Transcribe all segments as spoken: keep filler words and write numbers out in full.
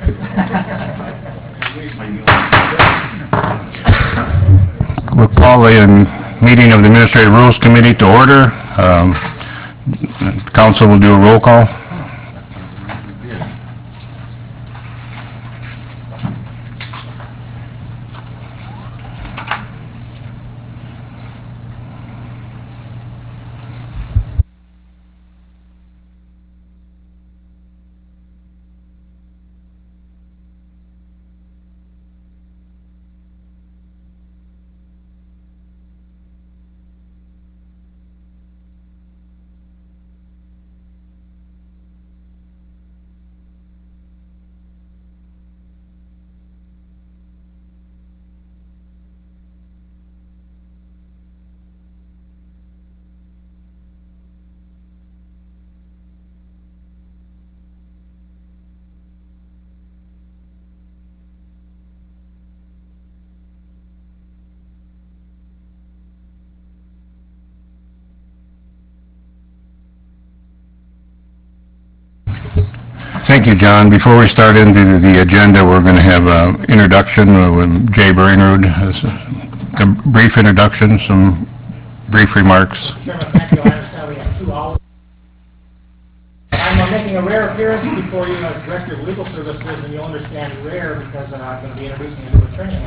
We'll call the um, meeting of the Administrative Rules Committee to order. Um, Council will do a roll call. Thank you, John. Before we start into the agenda, we're going to have an introduction with Jay Brainerd. A brief introduction, some brief remarks. Chairman, thank you. I understand we have two hours. I'm uh, making a rare appearance before you as Director of Legal Services, and you'll understand rare because uh, I'm going to be introducing a new attorney.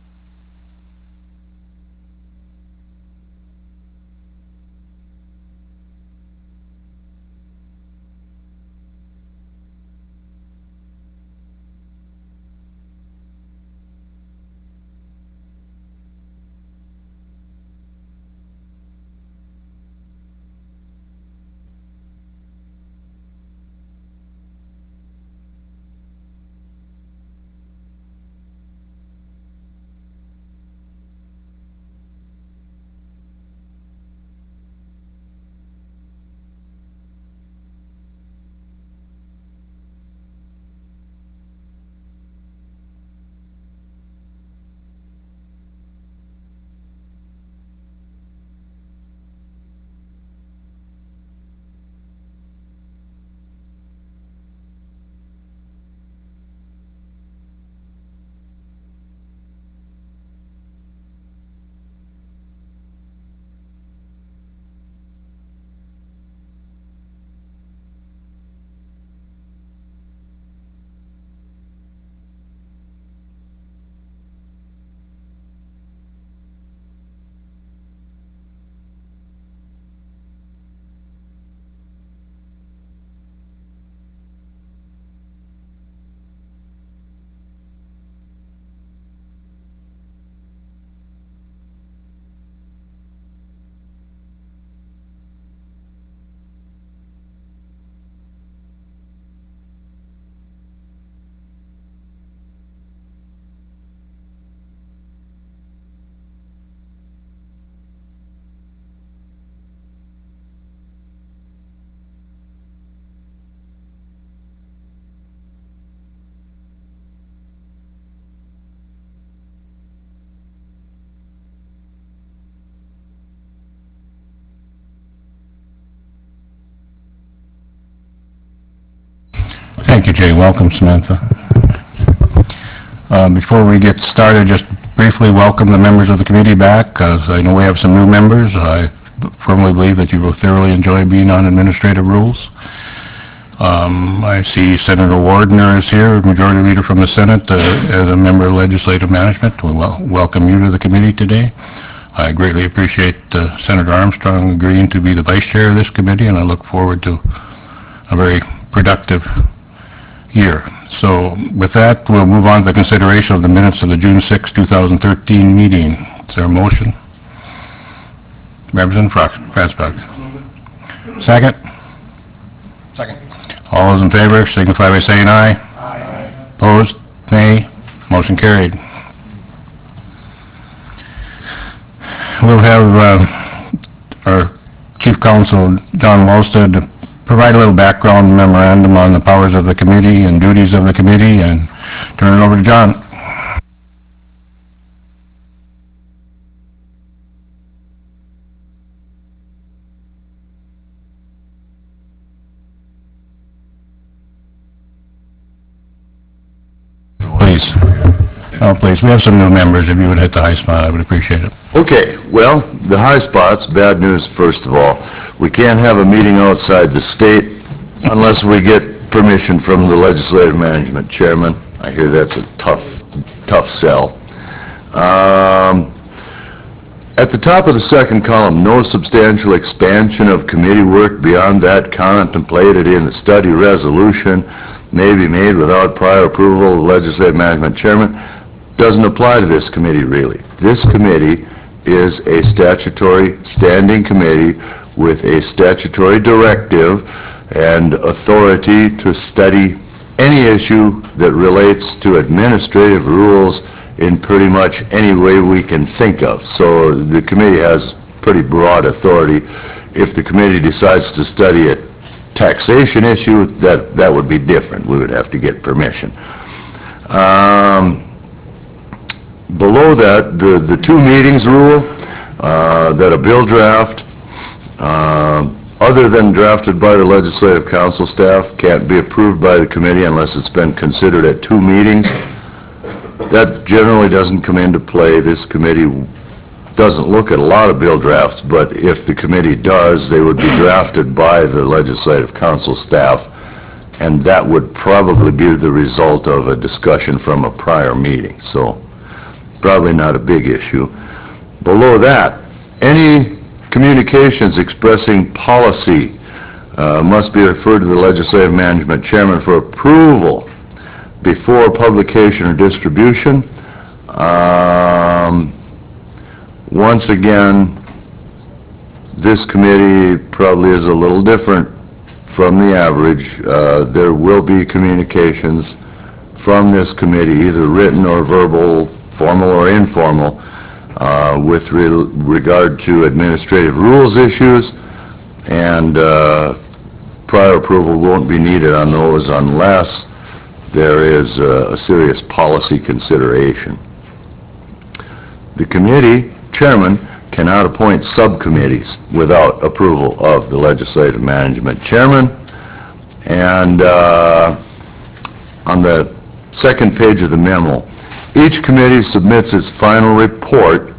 Thank you, Jay. Welcome, Samantha. Uh, before we get started, just briefly welcome the members of the committee back, because I know we have some new members. I firmly believe that you will thoroughly enjoy being on administrative rules. Um, I see Senator Wardner is here, Majority Leader from the Senate, uh, as a member of Legislative Management. We wel welcome you to the committee today. I greatly appreciate uh, Senator Armstrong agreeing to be the Vice Chair of this committee, and I look forward to a very productive year. So with that, we'll move on to the consideration of the minutes of the June sixth, two thousand thirteen meeting. Is there a motion? Representative Fransbach. Second? Second. All those in favor signify by saying aye. Aye. Opposed? Nay. Motion carried. We'll have uh, our Chief Counsel, John Walstead, provide a little background memorandum on the powers of the committee and duties of the committee, and turn it over to John. please. Oh, please, we have some new members. If you would hit the high spot, I would appreciate it. Okay, well, the high spots, bad news first of all. We can't have a meeting outside the state unless we get permission from the legislative management chairman. I hear that's a tough, tough sell. Um, At the top of the second column, no substantial expansion of committee work beyond that contemplated in the study resolution may be made without prior approval of the legislative management chairman. Doesn't apply to this committee, really. This committee is a statutory standing committee with a statutory directive and authority to study any issue that relates to administrative rules in pretty much any way we can think of. So the committee has pretty broad authority. If the committee decides to study a taxation issue, that, that would be different. We would have to get permission. Um, below that, the, the two meetings rule, uh, that a bill draft, uh, other than drafted by the legislative council staff, can't be approved by the committee unless it's been considered at two meetings. That generally doesn't come into play. This committee doesn't look at a lot of bill drafts, but if the committee does, they would be drafted by the legislative council staff, and that would probably be the result of a discussion from a prior meeting. So probably not a big issue. Below that, any communications expressing policy uh, must be referred to the legislative management chairman for approval before publication or distribution. Um, once again, this committee probably is a little different from the average. Uh, there will be communications from this committee, either written or verbal, formal or informal, uh, with re regard to administrative rules issues, and uh, prior approval won't be needed on those unless there is a, a serious policy consideration. The committee chairman cannot appoint subcommittees without approval of the legislative management chairman. And uh, on the second page of the memo, each committee submits its final report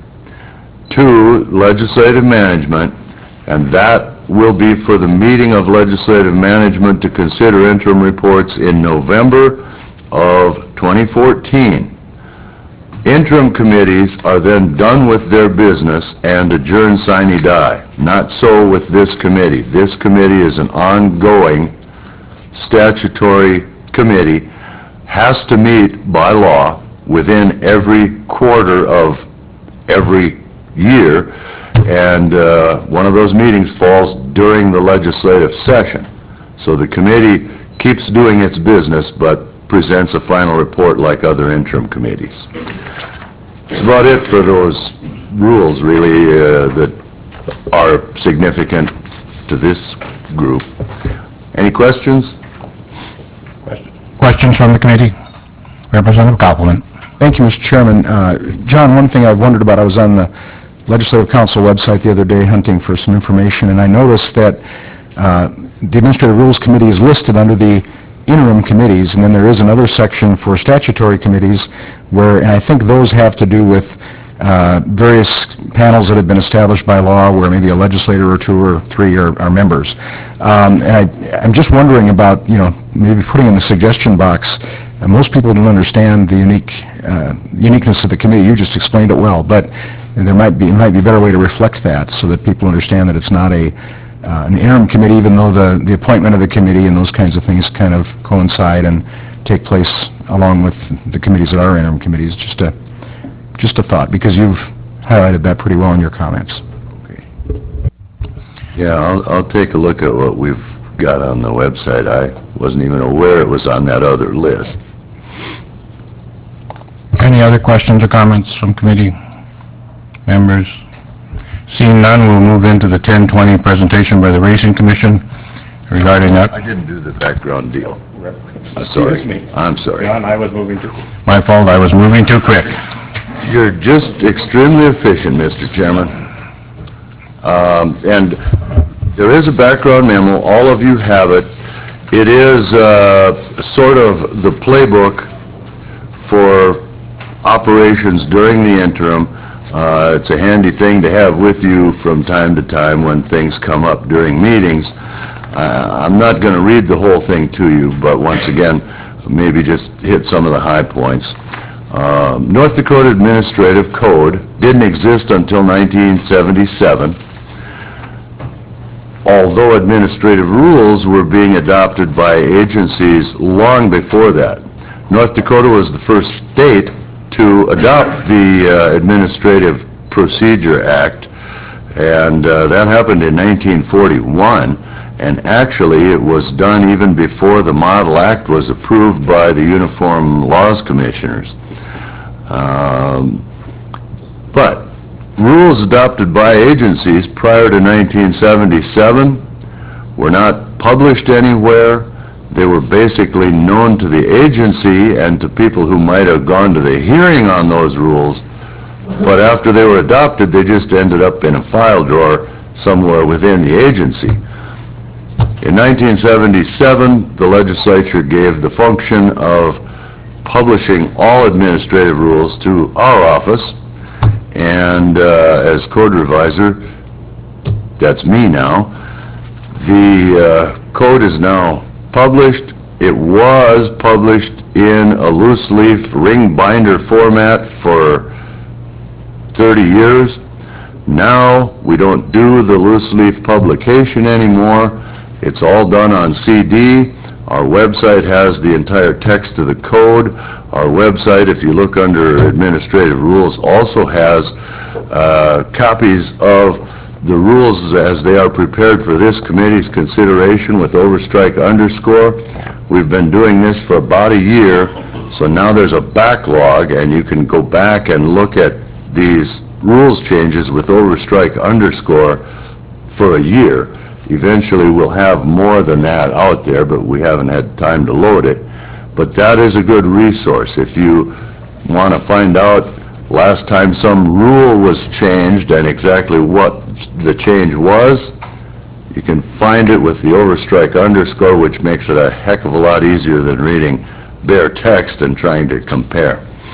to legislative management, and that will be for the meeting of legislative management to consider interim reports in November of twenty fourteen. Interim committees are then done with their business and adjourn sine die. Not so with this committee. This committee is an ongoing statutory committee, has to meet by law within every quarter of every year, and uh, one of those meetings falls during the legislative session. So the committee keeps doing its business, but presents a final report like other interim committees. That's about it for those rules, really, uh, that are significant to this group. Any questions? Questions from the committee? Representative Koppelman. Thank you, Mister Chairman. Uh, John, one thing I've wondered about, I was on the Legislative Council website the other day hunting for some information, and I noticed that uh, the Administrative Rules Committee is listed under the interim committees, and then there is another section for statutory committees where, and I think those have to do with uh, various panels that have been established by law where maybe a legislator or two or three are, are members. Um, and I, I'm just wondering about, you know, maybe putting in the suggestion box. Uh, most people don't understand the unique uh, uniqueness of the committee. You just explained it well, but there might be, it might be a better way to reflect that so that people understand that it's not a uh, an interim committee, even though the, the appointment of the committee and those kinds of things kind of coincide and take place along with the committees that are interim committees. Just a, just a thought, because you've highlighted that pretty well in your comments. Okay. Yeah, I'll, I'll take a look at what we've got on the website. I wasn't even aware it was on that other list. Any other questions or comments from committee members? Seeing none, we'll move into the ten twenty presentation by the Racing Commission regarding that. I didn't do the background deal. I'm sorry. I'm sorry. John, I was moving to. My fault, I was moving too quick. You're just extremely efficient, Mister Chairman. Um, and there is a background memo. All of you have it. It is uh, sort of the playbook for operations during the interim. Uh, It's a handy thing to have with you from time to time when things come up during meetings. Uh, I'm not going to read the whole thing to you, but once again, maybe just hit some of the high points. Uh, North Dakota Administrative Code didn't exist until nineteen seventy-seven, although administrative rules were being adopted by agencies long before that. North Dakota was the first state to adopt the uh, Administrative Procedure Act, and uh, that happened in nineteen forty-one, and actually it was done even before the Model Act was approved by the Uniform Laws Commissioners. Um, but rules adopted by agencies prior to nineteen seventy-seven were not published anywhere. They were basically known to the agency and to people who might have gone to the hearing on those rules, but after they were adopted, they just ended up in a file drawer somewhere within the agency. In nineteen seventy-seven, the legislature gave the function of publishing all administrative rules to our office, and uh, as code revisor, that's me now. The uh, code is now published. It was published in a loose leaf ring binder format for thirty years. Now we don't do the loose leaf publication anymore. It's all done on C D. Our website has the entire text of the code. Our website, if you look under administrative rules, also has uh, copies of the rules as they are prepared for this committee's consideration with overstrike underscore. We've been doing this for about a year, so now there's a backlog, and you can go back and look at these rules changes with overstrike underscore for a year. Eventually we'll have more than that out there, but we haven't had time to load it. But that is a good resource. If you want to find out last time some rule was changed and exactly what the change was, you can find it with the overstrike underscore, which makes it a heck of a lot easier than reading bare text and trying to compare.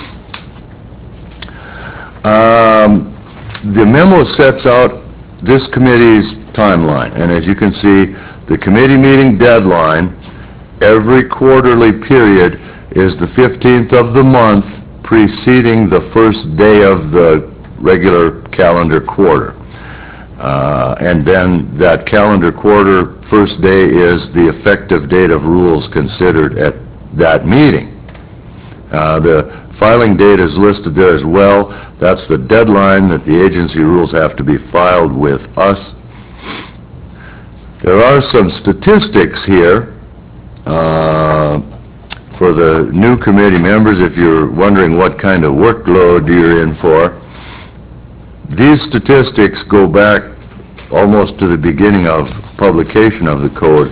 Um, the memo sets out this committee's timeline, and as you can see, the committee meeting deadline every quarterly period is the fifteenth of the month preceding the first day of the regular calendar quarter. Uh, and then that calendar quarter first day is the effective date of rules considered at that meeting. Uh, the filing date is listed there as well. That's the deadline that the agency rules have to be filed with us. There are some statistics here uh, for the new committee members if you're wondering what kind of workload you're in for. These statistics go back almost to the beginning of publication of the code,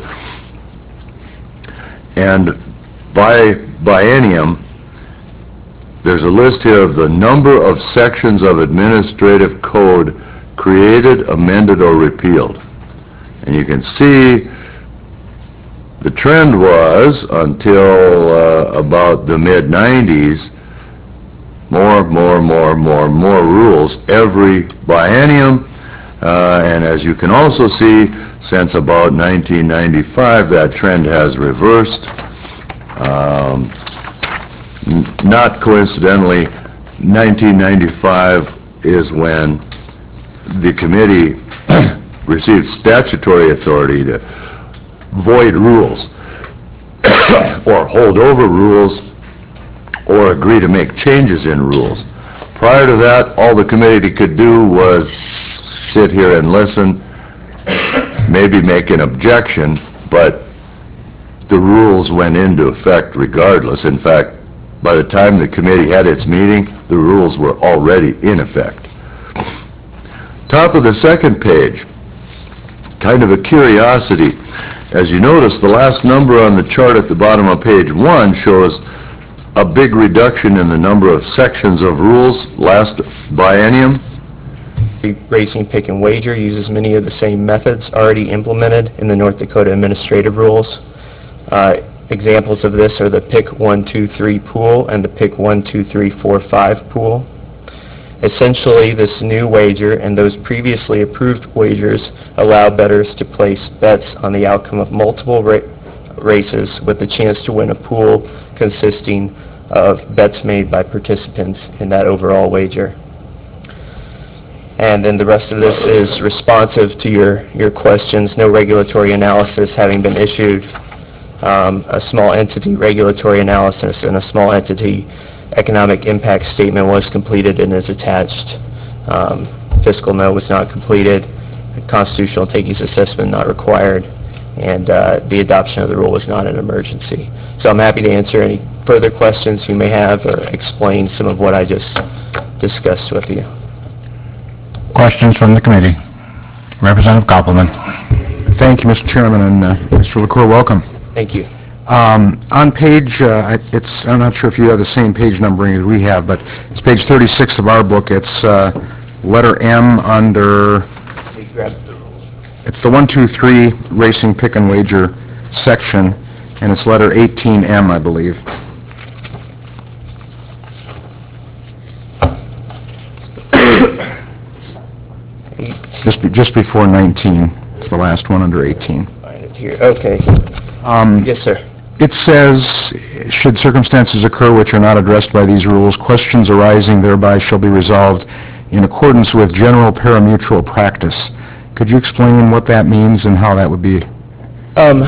and by biennium there's a list here of the number of sections of administrative code created, amended, or repealed. And you can see the trend was, until uh, about the mid nineties, more, more, more, more, more rules every biennium. Uh, and as you can also see, since about nineteen ninety-five, that trend has reversed. Um, n- not coincidentally, nineteen ninety-five is when the committee received statutory authority to void rules or hold over rules or agree to make changes in rules. Prior to that, all the committee could do was sit here and listen, maybe make an objection, but the rules went into effect regardless. In fact, by the time the committee had its meeting, the rules were already in effect. Top of the second page, kind of a curiosity. As you notice, the last number on the chart at the bottom of page one shows a big reduction in the number of sections of rules last biennium. Racing Pick and Wager uses many of the same methods already implemented in the North Dakota administrative rules. Uh, examples of this are the pick one two three pool and the pick one two three four five pool. Essentially, this new wager and those previously approved wagers allow bettors to place bets on the outcome of multiple ra- races with the chance to win a pool consisting of bets made by participants in that overall wager. And then the rest of this is responsive to your, your questions, no regulatory analysis having been issued, um, a small entity regulatory analysis and a small entity economic impact statement was completed and is attached. Um, fiscal note was not completed, constitutional takings assessment not required, and uh, the adoption of the rule was not an emergency. So I'm happy to answer any further questions you may have or explain some of what I just discussed with you. Questions from the committee? Representative Koppelman. Thank you, Mister Chairman, and uh, Mister LaCour, welcome. Thank you. Um, On page, uh, I- it's, I'm not sure if you have the same page numbering as we have, but it's page thirty-six of our book. It's uh, letter M under, it's the one two three Racing Pick and Wager section, and it's letter eighteen M, I believe. Just be- just before nineteen. It's the last one under eighteen. Find it here. Okay. Um, Yes, sir. It says, should circumstances occur which are not addressed by these rules, questions arising thereby shall be resolved in accordance with general parimutuel practice. Could you explain what that means and how that would be? Um,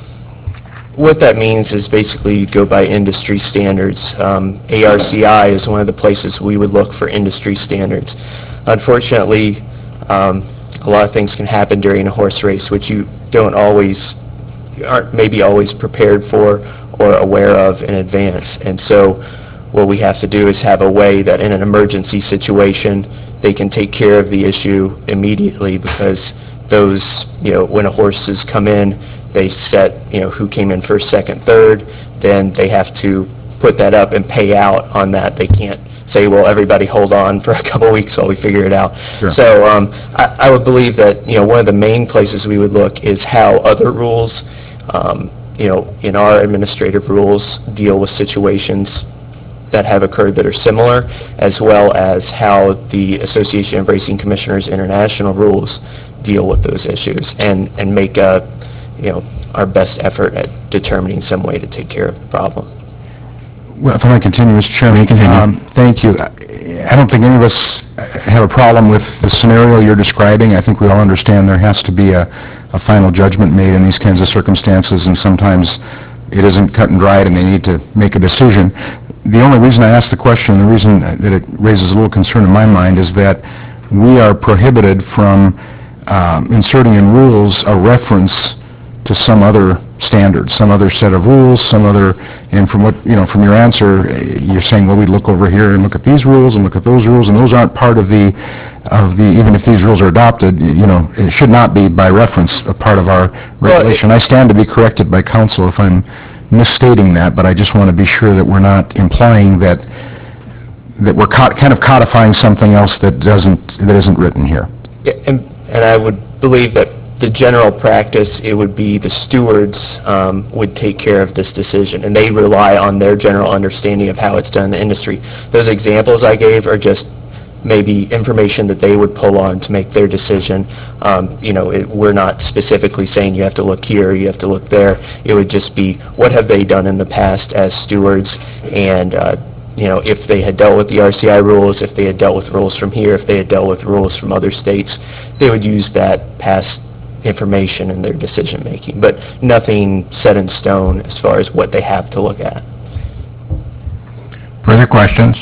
What that means is basically you go by industry standards. Um, A R C I is one of the places we would look for industry standards. Unfortunately, um, a lot of things can happen during a horse race which you don't always, you aren't maybe always prepared for or aware of in advance. And so what we have to do is have a way that in an emergency situation, they can take care of the issue immediately, because those, you know, when a horses come in, they set, you know, who came in first, second, third, then they have to put that up and pay out on that. They can't say, well, everybody hold on for a couple weeks while we figure it out. Sure. So um, I, I would believe that, you know, one of the main places we would look is how other rules, um, you know, in our administrative rules deal with situations that have occurred that are similar, as well as how the Association of Racing Commissioners International rules deal with those issues, and, and make a, you know, our best effort at determining some way to take care of the problem. Well, if I might continue, Mister Chairman. Continue. Um, Thank you. I don't think any of us have a problem with the scenario you're describing. I think we all understand there has to be a, a final judgment made in these kinds of circumstances, and sometimes it isn't cut and dried and they need to make a decision. The only reason I ask the question, the reason that it raises a little concern in my mind, is that we are prohibited from um, inserting in rules a reference to some other standard, some other set of rules, some other, and from what, you know, from your answer, eh, you're saying, well, we look over here and look at these rules and look at those rules, and those aren't part of the, of the, even if these rules are adopted, you know, it should not be by reference a part of our regulation. I stand to be corrected by counsel if I'm misstating that, but I just want to be sure that we're not implying that, that we're co- kind of codifying something else that doesn't, that isn't written here. Yeah, and, and I would believe that the general practice, it would be the stewards um, would take care of this decision, and they rely on their general understanding of how it's done in the industry. Those examples I gave are just maybe information that they would pull on to make their decision. Um, you know, it, we're not specifically saying you have to look here, you have to look there. It would just be, what have they done in the past as stewards, and uh, you know, if they had dealt with the R C I rules, if they had dealt with rules from here, if they had dealt with rules from other states, they would use that past information in their decision-making, but nothing set in stone as far as what they have to look at. Further questions?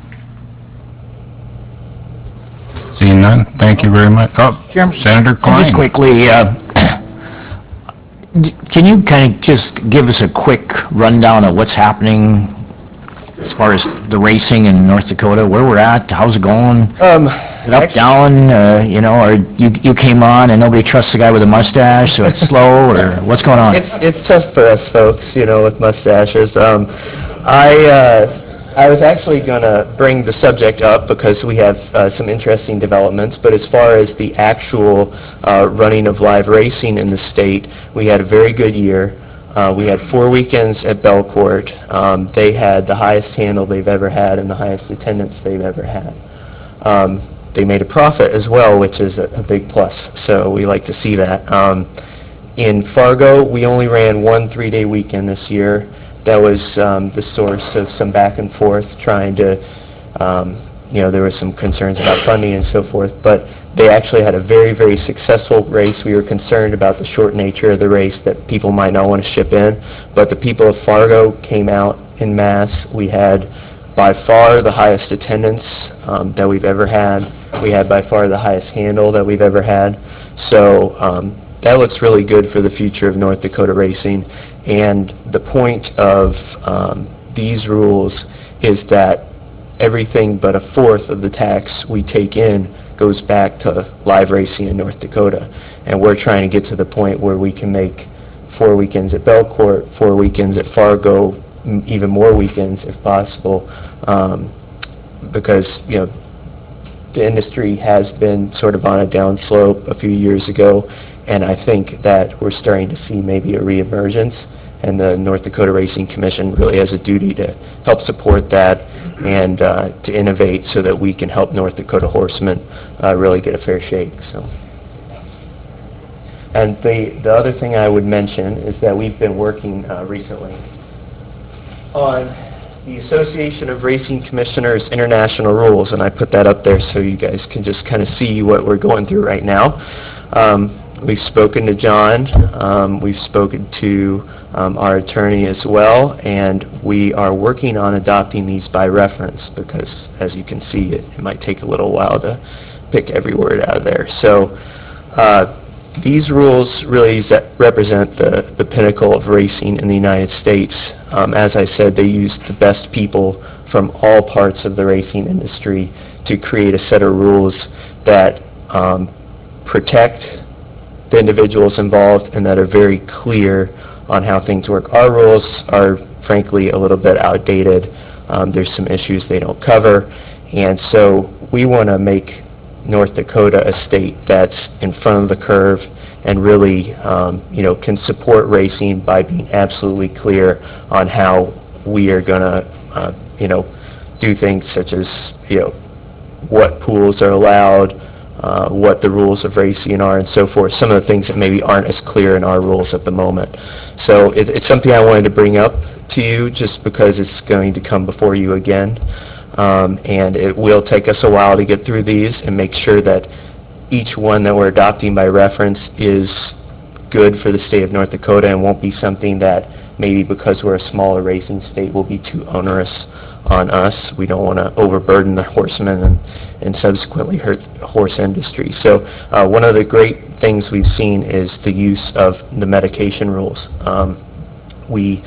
Seeing none, thank you very much. Oh, Senator Klein. Just quickly, uh, d- can you kind of just give us a quick rundown of what's happening as far as the racing in North Dakota, where we're at, how's it going? Um, Is it up, down, uh, you know, or you you came on and nobody trusts the guy with a mustache, so it's slow, or what's going on? It's it's tough for us folks, you know, with mustaches. Um, I uh, I was actually going to bring the subject up because we have uh, some interesting developments, but as far as the actual uh, running of live racing in the state, we had a very good year. Uh, we had four weekends at Belcourt. Um, they had the highest handle they've ever had and the highest attendance they've ever had. Um, they made a profit as well, which is a, a big plus, so we like to see that. Um, in Fargo, we only ran one three-day weekend this year. That was um, the source of some back and forth, trying to, um, you know, there were some concerns about funding and so forth, but they actually had a very, very successful race. We were concerned about the short nature of the race, that people might not want to ship in, but the people of Fargo came out en masse. We had by far the highest attendance um, that we've ever had. We had by far the highest handle that we've ever had. So um, that looks really good for the future of North Dakota racing. And the point of um, these rules is that everything but a fourth of the tax we take in goes back to live racing in North Dakota. And we're trying to get to the point where we can make four weekends at Belcourt, four weekends at Fargo, m- even more weekends if possible, um, because, you know, the industry has been sort of on a downslope a few years ago, and I think that we're starting to see maybe a reemergence, and the North Dakota Racing Commission really has a duty to help support that and uh, to innovate so that we can help North Dakota horsemen uh, really get a fair shake. So, and the the other thing I would mention is that we've been working uh, recently on the Association of Racing Commissioners International Rules, and I put that up there so you guys can just kind of see what we're going through right now. Um, we've spoken to John, um, we've spoken to um, our attorney as well, and we are working on adopting these by reference because, as you can see, it, it might take a little while to pick every word out of there. So uh, these rules really represent the, the pinnacle of racing in the United States. Um, as I said, they use the best people from all parts of the racing industry to create a set of rules that um, protect the individuals involved and that are very clear on how things work. Our rules are, frankly, a little bit outdated. Um, there's some issues they don't cover, and so we want to make North Dakota a state that's in front of the curve and really, um, you know, can support racing by being absolutely clear on how we are going to, uh, you know, do things such as, you know, what pools are allowed, uh, what the rules of racing are, and so forth. Some of the things that maybe aren't as clear in our rules at the moment. So it, it's something I wanted to bring up to you just because it's going to come before you again. Um, and it will take us a while to get through these and make sure that each one that we're adopting by reference is good for the state of North Dakota and won't be something that maybe because we're a smaller racing state will be too onerous on us. We don't want to overburden the horsemen and, and subsequently hurt the horse industry. So uh, one of the great things we've seen is the use of the medication rules. Um, we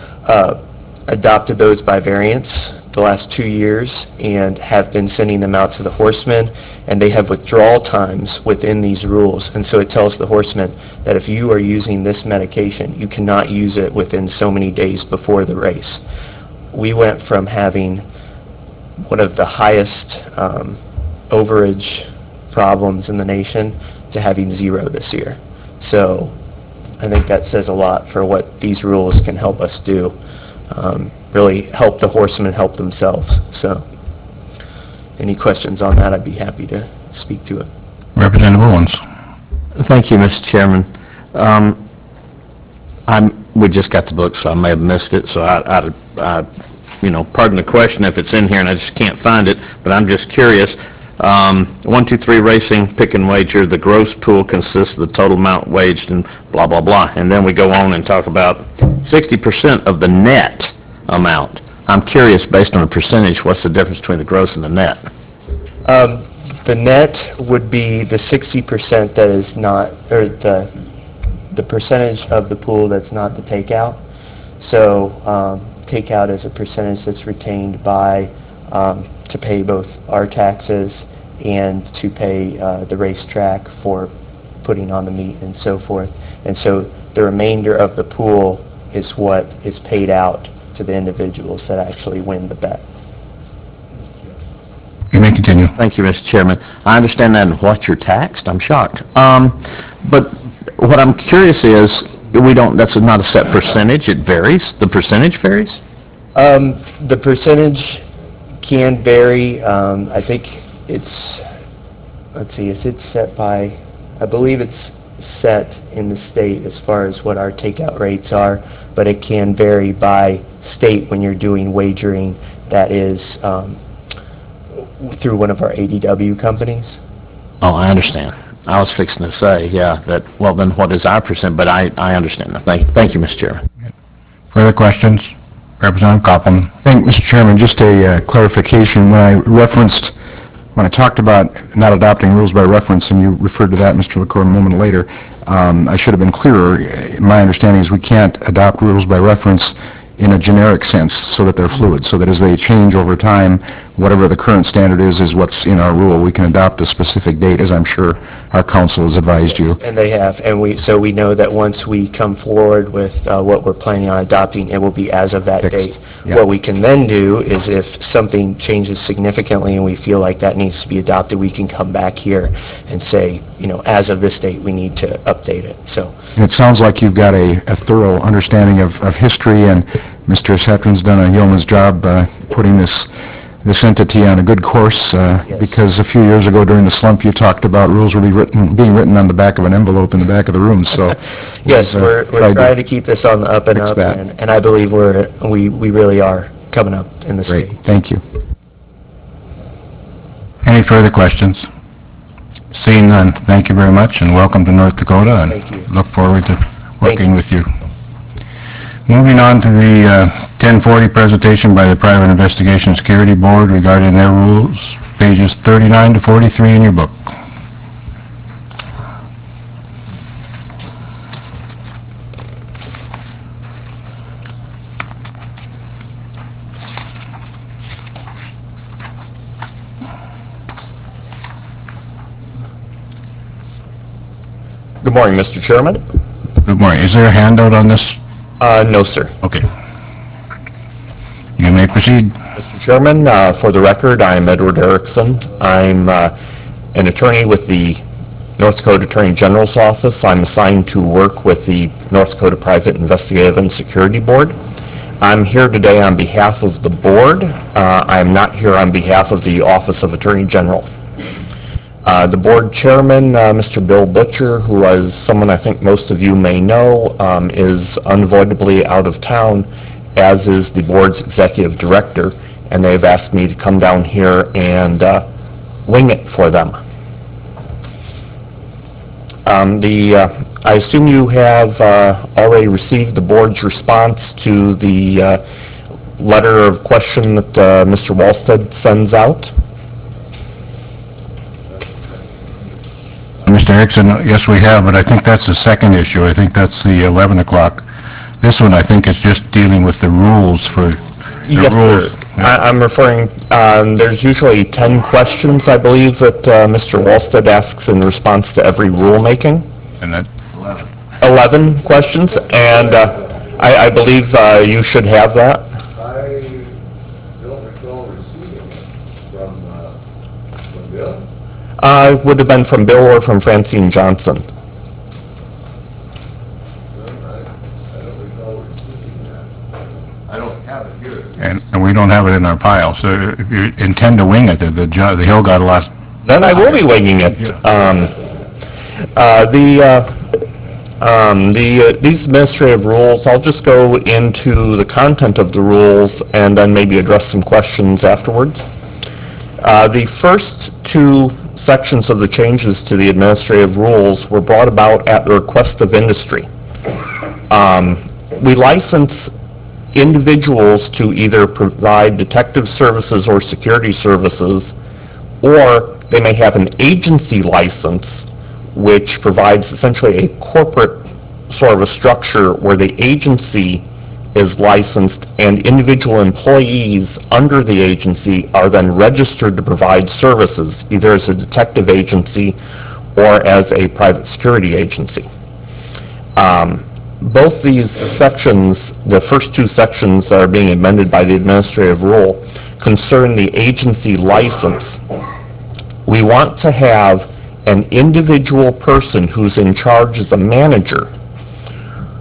uh, adopted those by variance the last two years and have been sending them out to the horsemen, and they have withdrawal times within these rules, and so it tells the horsemen that if you are using this medication, you cannot use it within so many days before the race. We went from having one of the highest um, overage problems in the nation to having zero this year. So I think that says a lot for what these rules can help us do. Um, really help the horsemen help themselves. So any questions on that, I'd be happy to speak to it. Representative Owens. Thank you, Mister Chairman. Um, I'm, we just got the book, so I may have missed it, so I, I, I, you know, pardon the question if it's in here and I just can't find it, but I'm just curious. Um, one, two, three racing, pick and wager, the gross pool consists of the total amount waged and blah, blah, blah. And then we go on and talk about sixty percent of the net amount. I'm curious, based on a percentage, what's the difference between the gross and the net? Um, the net would be the sixty percent that is not, or the the percentage of the pool that's not the takeout. So um, takeout is a percentage that's retained by um, to pay both our taxes and to pay uh, the racetrack for putting on the meet and so forth. And so the remainder of the pool is what is paid out to the individuals that actually win the bet. You may continue. Thank you, Mister Chairman. I understand that and what you're taxed. I'm shocked. Um, but what I'm curious is, we don't, that's not a set percentage, it varies? The percentage varies? Um, the percentage can vary. Um, I think it's, let's see, is it set by, I believe it's set in the state as far as what our takeout rates are, but it can vary by state when you're doing wagering that is um, through one of our A D W companies. Oh, I understand. I was fixing to say, yeah, that, well, then what is our percent, but I, I understand that. Thank, thank you, Mister Chairman. Further questions? Representative Copeland. Thank you, Mister Chairman. Just a uh, clarification. When I referenced, when I talked about not adopting rules by reference, and you referred to that, Mister LaCour, a moment later, um, I should have been clearer. My understanding is we can't adopt rules by reference in a generic sense so that they're fluid, so that as they change over time, whatever the current standard is, is what's in our rule. We can adopt a specific date, as I'm sure our council has advised you. And they have, and we, so we know that once we come forward with uh, what we're planning on adopting, it will be as of that Fixed. date. Yeah. What we can then do is if something changes significantly and we feel like that needs to be adopted, we can come back here and say, you know, as of this date, we need to update it, so. And it sounds like you've got a, a thorough understanding of, of history, and Mister Satrin's done a yeoman's job uh, putting this this entity on a good course, uh, Yes. because a few years ago during the slump, you talked about rules will be written, being written on the back of an envelope in the back of the room, so. Yes, we've, uh, we're, we're tried to- trying to keep this on the up and fix up, that. and, and I believe we're, we, we really are coming up in the Great, state. thank you. Any further questions? Seeing none, thank you very much, and welcome to North Dakota, and Thank you. look forward to Thank working you. with you. Moving on to the uh, ten forty presentation by the Private Investigation Security Board regarding their rules, pages thirty-nine to forty-three in your book. Good morning, Mister Chairman. Good morning. Is there a handout on this? Uh, no, sir. Okay. You may proceed. Mister Chairman, uh, for the record, I am Edward Erickson. I'm uh, an attorney with the North Dakota Attorney General's Office. I'm assigned to work with the North Dakota Private Investigative and Security Board. I'm here today on behalf of the board. Uh, I am not here on behalf of the Office of Attorney General. Uh, the board chairman, uh, Mister Bill Butcher, who is someone I think most of you may know, um, is unavoidably out of town, as is the board's executive director, and they've asked me to come down here and uh, wing it for them. Um, the, uh, I assume you have uh, already received the board's response to the uh, letter of question that uh, Mister Wallstead sends out. Mister Erickson, yes, we have, but I think that's the second issue. I think that's the eleven o'clock. This one, I think, is just dealing with the rules for the Yes, rules. sir. I- I'm referring, um, there's usually ten questions, I believe, that uh, Mister Wallstead asks in response to every rulemaking. And that, eleven questions, and uh, I I believe uh, you should have that. I don't recall receiving it from, uh, from Bill. Uh, Would have been from Bill or from Francine Johnson. I don't recall receiving that. I don't have it here. and, and we don't have it in our pile, so if you intend to wing it, the, the jo- the Hill got a lot. Then I will be winging it. Um, uh, The, uh, um, the, uh, these administrative rules, I'll just go into the content of the rules and then maybe address some questions afterwards. Uh, The first two sections of the changes to the administrative rules were brought about at the request of industry. Um, We license individuals to either provide detective services or security services, or they may have an agency license which provides essentially a corporate sort of a structure where the agency is licensed and individual employees under the agency are then registered to provide services, either as a detective agency or as a private security agency. Um, both these sections, the first two sections that are being amended by the administrative rule, concern the agency license. We want to have an individual person who's in charge as a manager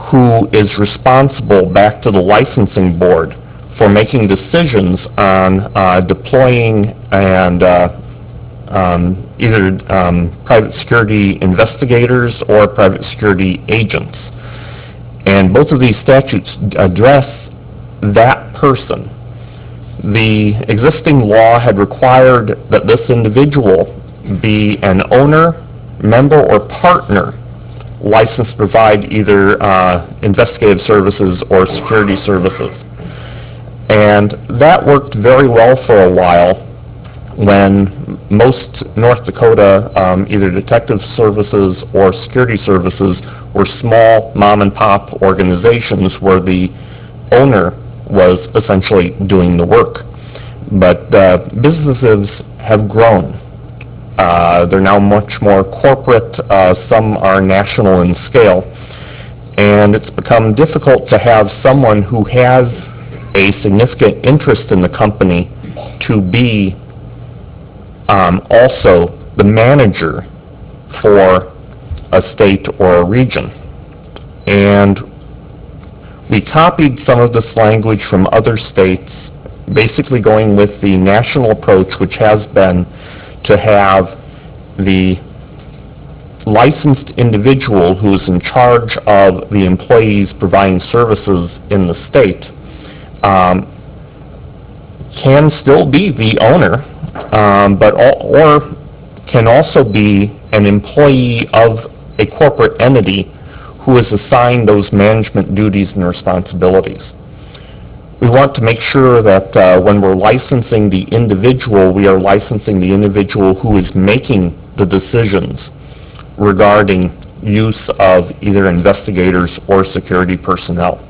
who is responsible back to the licensing board for making decisions on uh, deploying and uh, um, either um, private security investigators or private security agents. And both of these statutes address that person. The existing law had required that this individual be an owner, member, or partner licensed to provide either uh, investigative services or security services. And that worked very well for a while when most North Dakota, um, either detective services or security services, were small mom-and-pop organizations where the owner was essentially doing the work. But uh, businesses have grown. Uh, they're now much more corporate. Uh, some are national in scale. And it's become difficult to have someone who has a significant interest in the company to be um, also the manager for a state or a region. And we copied some of this language from other states, basically going with the national approach, which has been to have the licensed individual who is in charge of the employees providing services in the state um, can still be the owner, um, but all, or can also be an employee of a corporate entity who is assigned those management duties and responsibilities. We want to make sure that uh, when we're licensing the individual, we are licensing the individual who is making the decisions regarding use of either investigators or security personnel.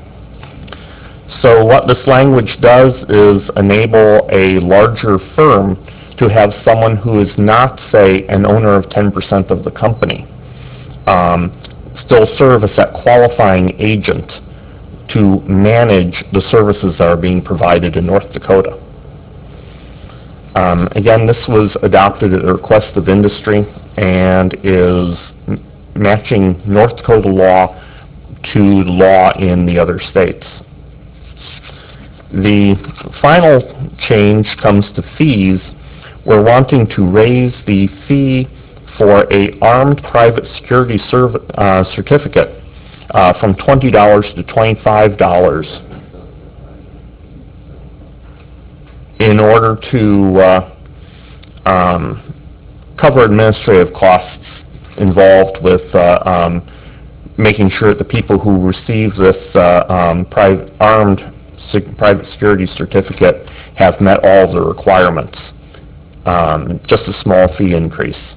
So what this language does is enable a larger firm to have someone who is not, say, an owner of ten percent of the company, um, still serve as that qualifying agent to manage the services that are being provided in North Dakota. Um, again, this was adopted at the request of industry and is m- matching North Dakota law to the law in the other states. The final change comes to fees. We're wanting to raise the fee for a armed private security serv- uh, certificate Uh, from twenty dollars to twenty-five dollars in order to uh, um, cover administrative costs involved with uh, um, making sure that the people who receive this uh, um, private, armed sec- private security certificate have met all the requirements. Um, just a small fee increase.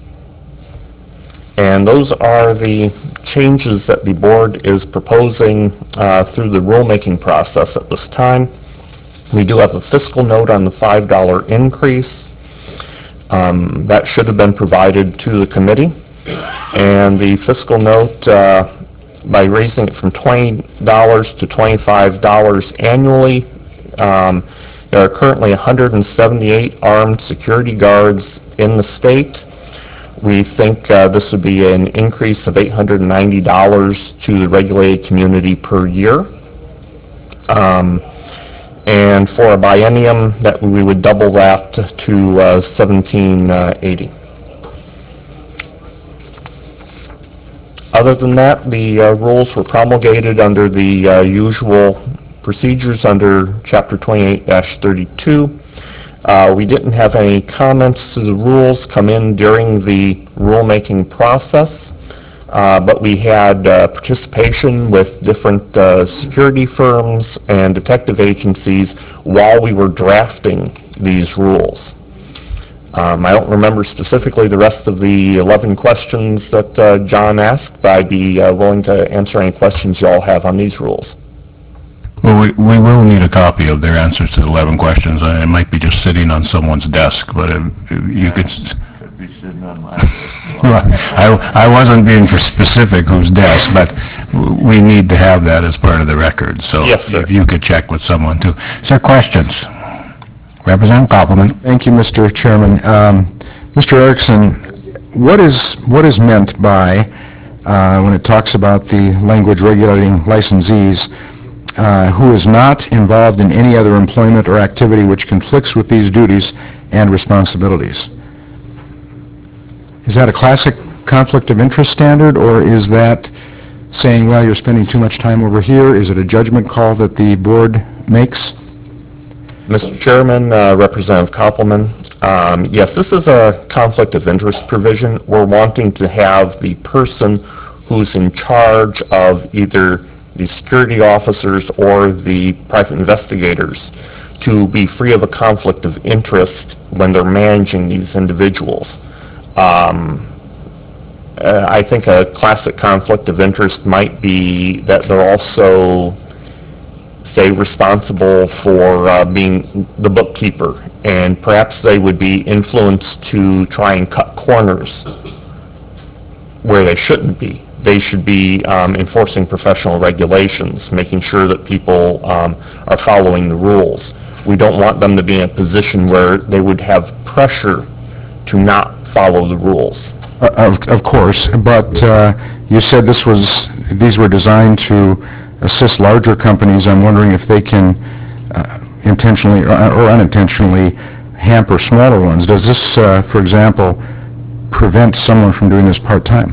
And those are the changes that the board is proposing uh, through the rulemaking process at this time. We do have a fiscal note on the five dollar increase. Um, that should have been provided to the committee. And the fiscal note, uh, by raising it from twenty dollars to twenty-five dollars annually, um, there are currently one hundred seventy-eight armed security guards in the state. We think uh, this would be an increase of eight hundred ninety dollars to the regulated community per year. Um, and for a biennium, that we would double that to uh, seventeen eighty. Other than that, the uh, rules were promulgated under the uh, usual procedures under Chapter twenty-eight dash thirty-two. Uh, we didn't have any comments to the rules come in during the rulemaking process, uh, but we had uh, participation with different uh, security firms and detective agencies while we were drafting these rules. Um, I don't remember specifically the rest of the eleven questions that uh, John asked, but I'd be uh, willing to answer any questions you all have on these rules. Well, we, we will need a copy of their answers to the eleven questions. Uh, It might be just sitting on someone's desk, but if if you could... s- Could be sitting on my... I, I wasn't being for specific whose desk, but w- we need to have that as part of the record, so... Yes, sir. If you could check with someone, too. Is there questions? Representative Koppelman? Thank you, Mister Chairman. Um, Mister Erickson, what is, what is meant by uh, when it talks about the language regulating licensees, uh, who is not involved in any other employment or activity which conflicts with these duties and responsibilities. Is that a classic conflict of interest standard, or is that saying, well, you're spending too much time over here? Is it a judgment call that the board makes? Mister Chairman, uh, Representative Koppelman, um, yes, this is a conflict of interest provision. We're wanting to have the person who's in charge of either the security officers or the private investigators to be free of a conflict of interest when they're managing these individuals. Um, uh, I think a classic conflict of interest might be that they're also, say, responsible for uh, being the bookkeeper, and perhaps they would be influenced to try and cut corners where they shouldn't be. They should be um, enforcing professional regulations, making sure that people um, are following the rules. We don't want them to be in a position where they would have pressure to not follow the rules. Uh, Of, of course, but uh, you said this was, these were designed to assist larger companies. I'm wondering if they can uh, intentionally or or unintentionally hamper smaller ones. Does this, uh, for example, prevent someone from doing this part-time?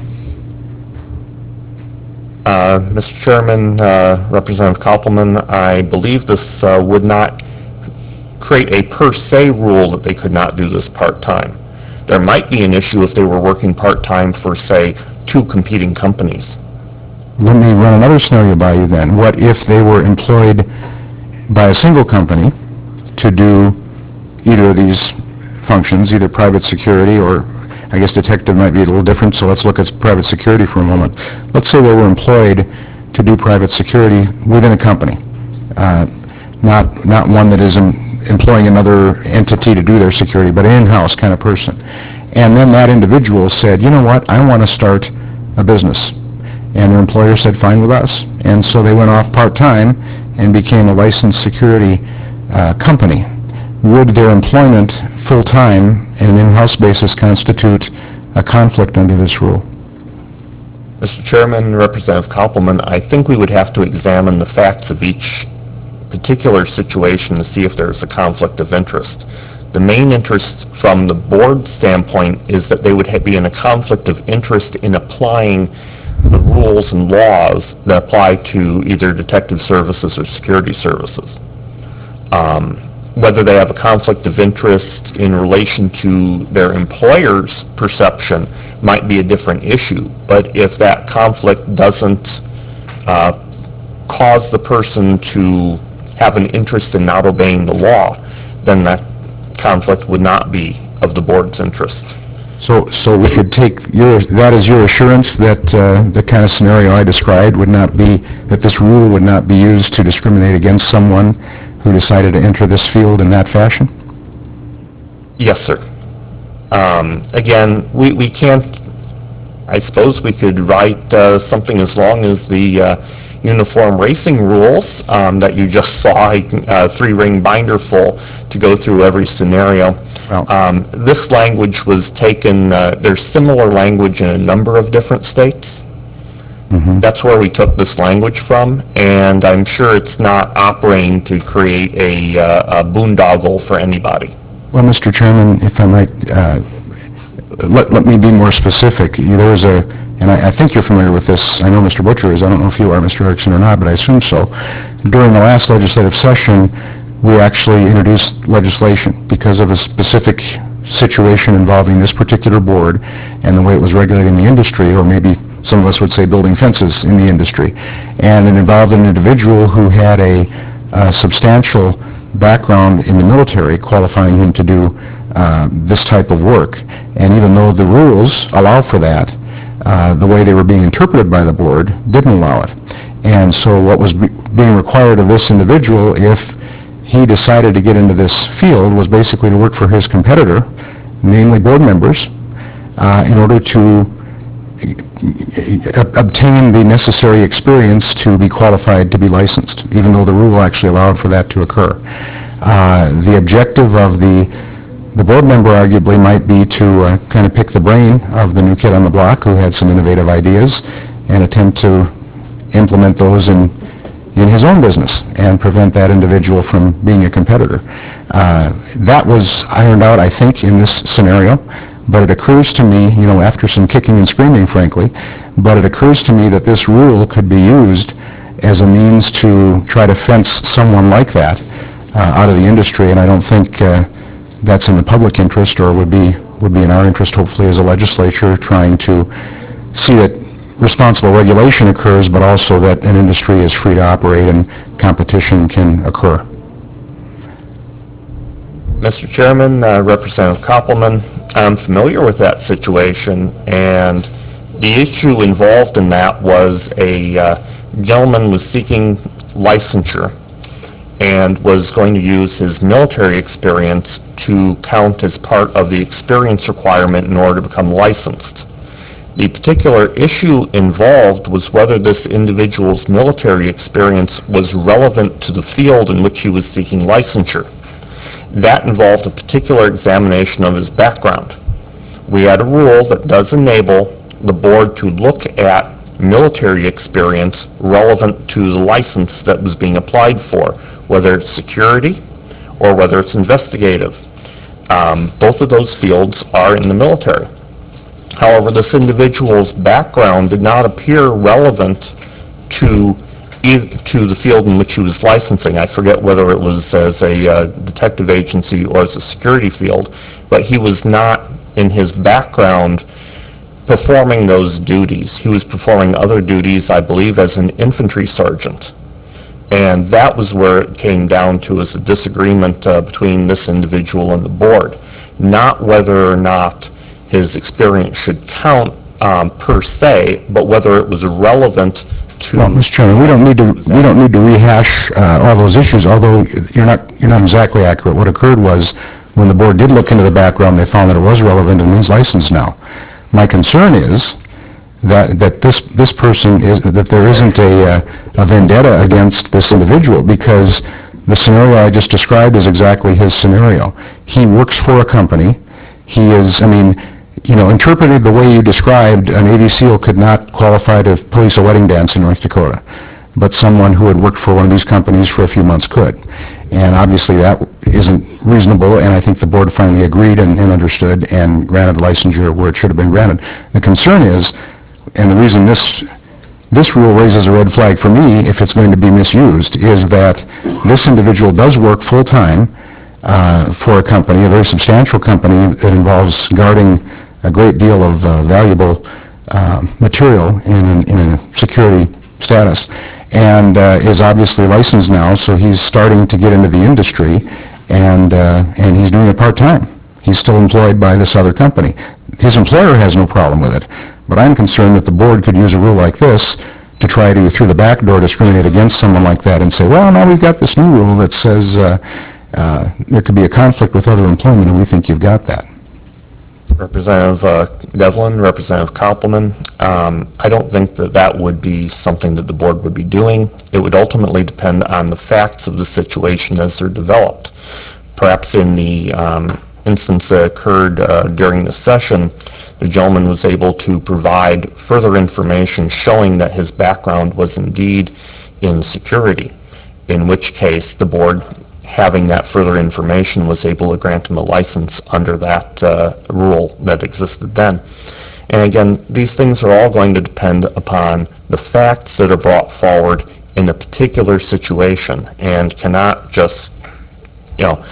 Uh, Mister Chairman, uh, Representative Koppelman, I believe this uh, would not create a per se rule that they could not do this part-time. There might be an issue if they were working part-time for, say, two competing companies. Let me run another scenario by you then. What if they were employed by a single company to do either of these functions, either private security or, I guess detective might be a little different, so let's look at private security for a moment. Let's say they were employed to do private security within a company, uh, not not one that is em- employing another entity to do their security, but an in-house kind of person. And then that individual said, you know what, I want to start a business. And their employer said, fine with us. And so they went off part-time and became a licensed security uh, company. Would their employment full-time and an in-house basis constitute a conflict under this rule? Mister Chairman, Representative Koppelman, I think we would have to examine the facts of each particular situation to see if there's a conflict of interest. The main interest from the board standpoint is that they would ha- be in a conflict of interest in applying the rules and laws that apply to either detective services or security services. Um, whether they have a conflict of interest in relation to their employer's perception might be a different issue, but if that conflict doesn't uh, cause the person to have an interest in not obeying the law, then that conflict would not be of the board's interest. So, so we could take your, that as your assurance that uh, the kind of scenario I described would not be, that this rule would not be used to discriminate against someone who decided to enter this field in that fashion? Yes, sir. Um, again, we, we can't, I suppose we could write uh, something as long as the uh, uniform racing rules um, that you just saw, a three-ring binder full to go through every scenario. Well- Um, this language was taken, uh, there's similar language in a number of different states. That's where we took this language from, and I'm sure it's not operating to create a, uh, a boondoggle for anybody. Well, Mister Chairman, if I might, uh, let, let me be more specific. There was a, and I, I think you're familiar with this, I know Mister Butcher is, I don't know if you are, Mister Erickson, or not, but I assume so. During the last legislative session, we actually introduced legislation because of a specific situation involving this particular board and the way it was regulating the industry, or maybe some of us would say building fences in the industry. And it involved an individual who had a, a substantial background in the military, qualifying him to do uh, this type of work. And even though the rules allow for that, uh, the way they were being interpreted by the board didn't allow it. And so what was be- being required of this individual, if he decided to get into this field, was basically to work for his competitor, namely board members, uh, in order to obtain the necessary experience to be qualified to be licensed, even though the rule actually allowed for that to occur. Uh, the objective of the the board member arguably might be to uh, kind of pick the brain of the new kid on the block who had some innovative ideas and attempt to implement those in, in his own business and prevent that individual from being a competitor. Uh, that was ironed out, I think, in this scenario, but it occurs to me, you know, after some kicking and screaming, frankly, but it occurs to me that this rule could be used as a means to try to fence someone like that uh, out of the industry, and I don't think uh, that's in the public interest, or would be would be in our interest, hopefully, as a legislature, trying to see that responsible regulation occurs, but also that an industry is free to operate and competition can occur. Mister Chairman, uh, Representative Koppelman, I'm familiar with that situation, and the issue involved in that was a uh, gentleman was seeking licensure and was going to use his military experience to count as part of the experience requirement in order to become licensed. The particular issue involved was whether this individual's military experience was relevant to the field in which he was seeking licensure. That involved a particular examination of his background. We had a rule that does enable the board to look at military experience relevant to the license that was being applied for, whether it's security or whether it's investigative. Um, both of those fields are in the military. However, this individual's background did not appear relevant to either, to the field in which he was licensing. I forget whether it was as a uh, detective agency or as a security field, but he was not, in his background, performing those duties. He was performing other duties, I believe, as an infantry sergeant. And that was where it came down to, as a disagreement uh, between this individual and the board. Not whether or not his experience should count um, per se, but whether it was relevant to... Well, Mister Chairman, we don't need to, we don't need to rehash uh, all those issues, although you're not, you're not exactly accurate. What occurred was, when the board did look into the background, they found that it was relevant and he's licensed now. My concern is that, that this, this person is, that there isn't a, uh, a vendetta against this individual, because the scenario I just described is exactly his scenario. He works for a company. He is, I mean, you know, interpreted the way you described, a Navy SEAL could not qualify to police a wedding dance in North Dakota, but someone who had worked for one of these companies for a few months could. And obviously that isn't reasonable, and I think the board finally agreed and, and understood and granted licensure where it should have been granted. The concern is, and the reason this this rule raises a red flag for me if it's going to be misused, is that this individual does work full-time uh, for a company, a very substantial company that involves guarding a great deal of uh, valuable uh, material in, an, in a security status, and uh, is obviously licensed now, so he's starting to get into the industry, and uh, and he's doing it part-time. He's still employed by this other company. His employer has no problem with it, but I'm concerned that the board could use a rule like this to try to, through the back door, discriminate against someone like that and say, well, now we've got this new rule that says uh, uh, there could be a conflict with other employment, and we think you've got that. Representative uh, Devlin, Representative Koppelman, um, I don't think that that would be something that the board would be doing. It would ultimately depend on the facts of the situation as they're developed. Perhaps in the um, instance that occurred uh, during the session, the gentleman was able to provide further information showing that his background was indeed in security, in which case the board, having that further information, was able to grant him a license under that uh, rule that existed then. And again, these things are all going to depend upon the facts that are brought forward in a particular situation, and cannot just, you know,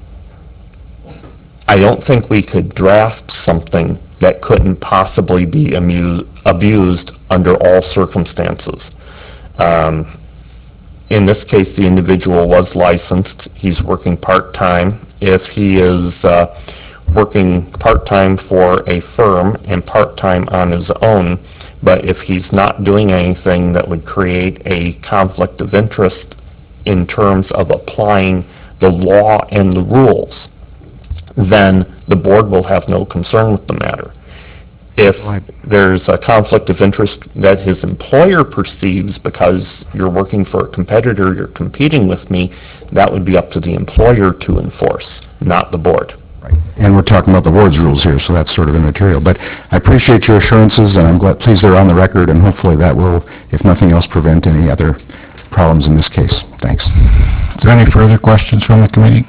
I don't think we could draft something that couldn't possibly be amu- abused under all circumstances. Um, In this case, the individual was licensed. He's working part-time. If he is uh, working part-time for a firm and part-time on his own, but if he's not doing anything that would create a conflict of interest in terms of applying the law and the rules, then the board will have no concern with the matter. If there's a conflict of interest that his employer perceives because you're working for a competitor, you're competing with me, that would be up to the employer to enforce, not the board. And we're talking about the board's rules here, so that's sort of immaterial. But I appreciate your assurances, and I'm glad, pleased they're on the record, and hopefully that will, if nothing else, prevent any other problems in this case. Thanks. Is there any further questions from the committee?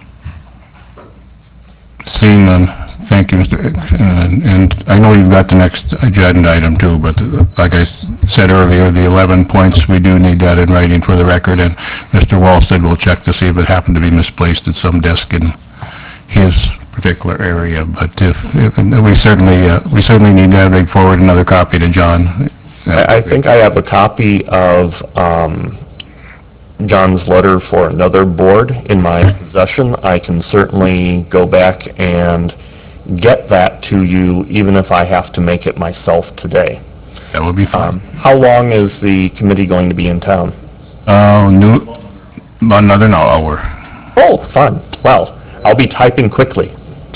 Seeing none, thank you, Mister Hicks. And and I know you've got the next agenda item too, but uh, like I s- said earlier, the eleven points, we do need that in writing for the record, and Mister Walsted will check to see if it happened to be misplaced at some desk in his particular area, but if, if we certainly, uh, we certainly need to bring forward another copy to John. I I think I have a copy of um, John's letter for another board in my possession. I can certainly go back and get that to you, even if I have to make it myself today. That would be fine. Um, How long is the committee going to be in town? Uh, new, about another hour. Oh, fun. Well, I'll be typing quickly.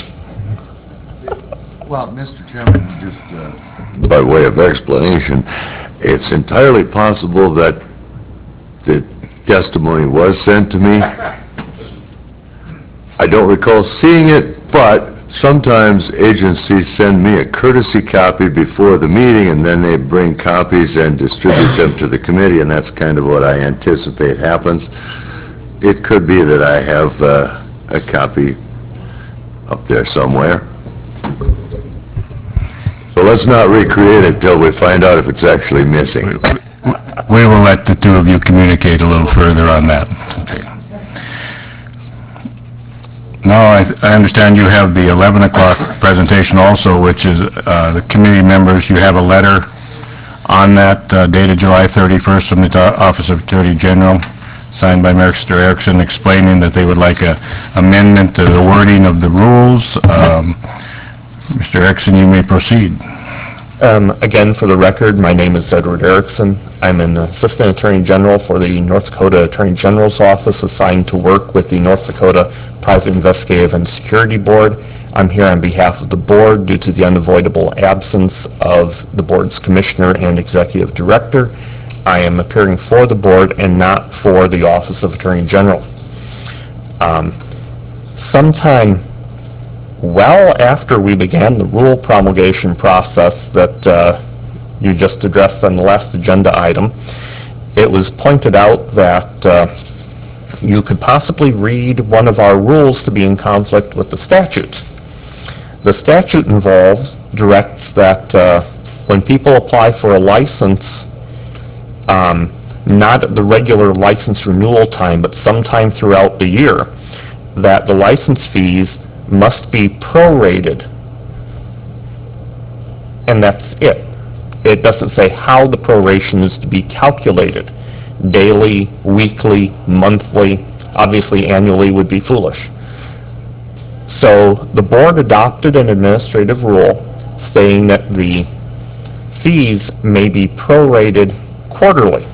Well, Mister Chairman, just uh, by way of explanation, it's entirely possible that the testimony was sent to me. I don't recall seeing it, but sometimes agencies send me a courtesy copy before the meeting, and then they bring copies and distribute them to the committee, and that's kind of what I anticipate happens. It could be that I have uh, a copy up there somewhere. So let's not recreate it till we find out if it's actually missing. We will let the two of you communicate a little further on that. Okay. Now, I I understand you have the eleven o'clock presentation also, which is uh, the committee members, you have a letter on that uh, dated July thirty-first from the to- Office of Attorney General, signed by Mister Erickson, explaining that they would like a amendment to the wording of the rules. Um, Mister Erickson, you may proceed. Um, Again, for the record, my name is Edward Erickson. I'm an Assistant Attorney General for the North Dakota Attorney General's Office, assigned to work with the North Dakota Private Investigative and Security Board. I'm here on behalf of the board due to the unavoidable absence of the board's commissioner and executive director. I am appearing for the board and not for the Office of Attorney General. Um, Sometime well after we began the rule promulgation process that uh, you just addressed on the last agenda item, it was pointed out that uh, you could possibly read one of our rules to be in conflict with the statute. The statute involved directs that uh, when people apply for a license, um, not at the regular license renewal time, but sometime throughout the year, that the license fees must be prorated, and that's it. It doesn't say how the proration is to be calculated. Daily, weekly, monthly, obviously annually would be foolish. So the board adopted an administrative rule stating that the fees may be prorated quarterly.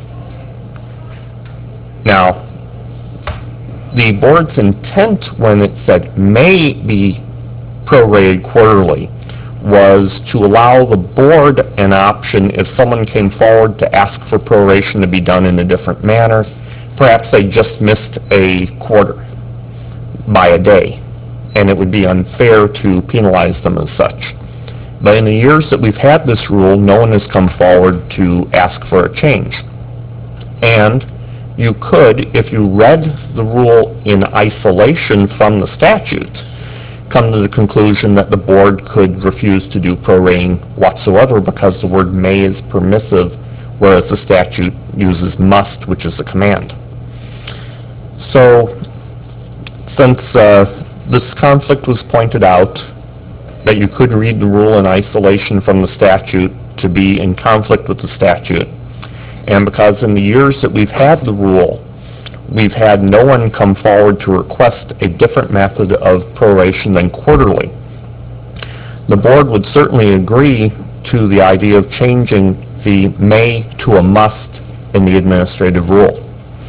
Now, the board's intent when it said may be prorated quarterly was to allow the board an option if someone came forward to ask for proration to be done in a different manner. Perhaps they just missed a quarter by a day, and it would be unfair to penalize them as such. But in the years that we've had this rule, no one has come forward to ask for a change. And you could, if you read the rule in isolation from the statute, come to the conclusion that the board could refuse to do prorating whatsoever because the word may is permissive, whereas the statute uses must, which is a command. So, since uh, this conflict was pointed out, that you could read the rule in isolation from the statute to be in conflict with the statute, and because in the years that we've had the rule, we've had no one come forward to request a different method of proration than quarterly, the board would certainly agree to the idea of changing the may to a must in the administrative rule.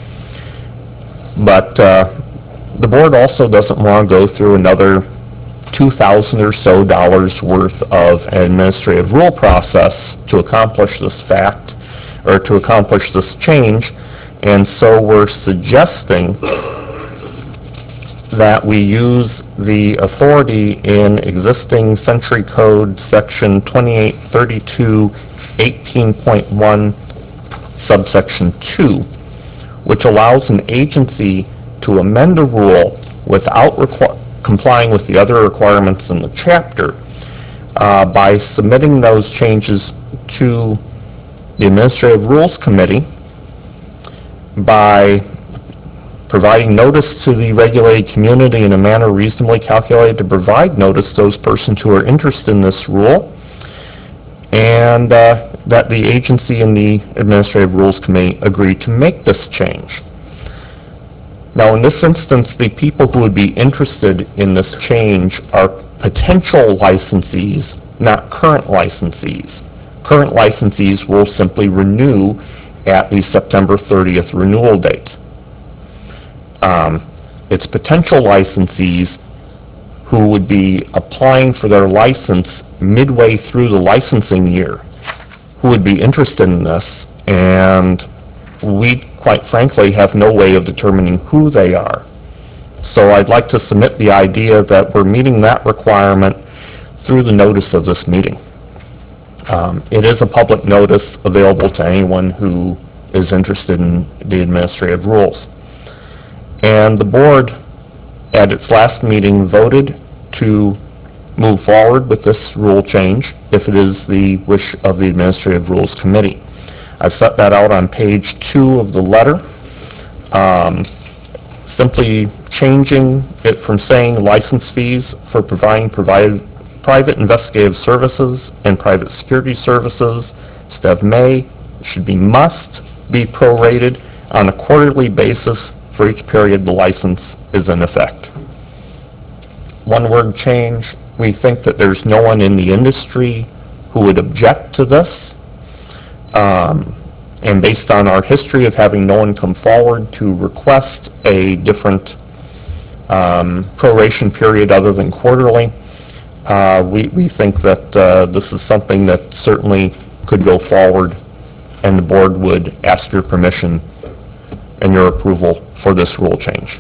But uh, the board also doesn't want to go through another two thousand or so dollars worth of an administrative rule process to accomplish this fact, or to accomplish this change, and so we're suggesting that we use the authority in existing Century Code Section twenty-eight thirty-two eighteen point one subsection two, which allows an agency to amend a rule without requ- complying with the other requirements in the chapter uh, by submitting those changes to the Administrative Rules Committee, by providing notice to the regulated community in a manner reasonably calculated to provide notice to those persons who are interested in this rule, and uh, that the agency and the Administrative Rules Committee agree to make this change. Now, in this instance, the people who would be interested in this change are potential licensees, not current licensees. Current licensees will simply renew at the September thirtieth renewal date. Um, it's potential licensees who would be applying for their license midway through the licensing year who would be interested in this, and we, quite frankly, have no way of determining who they are. So I'd like to submit the idea that we're meeting that requirement through the notice of this meeting. Um, it is a public notice available to anyone who is interested in the administrative rules. And the board, at its last meeting, voted to move forward with this rule change if it is the wish of the Administrative Rules Committee. I've set that out on page two of the letter, um, simply changing it from saying license fees for providing provided private investigative services and private security services instead of may, it should be must be prorated on a quarterly basis for each period the license is in effect. One word change, we think that there's no one in the industry who would object to this. Um, and based on our history of having no one come forward to request a different um, proration period other than quarterly, uh, we, we think that uh, this is something that certainly could go forward, and the board would ask your permission and your approval for this rule change.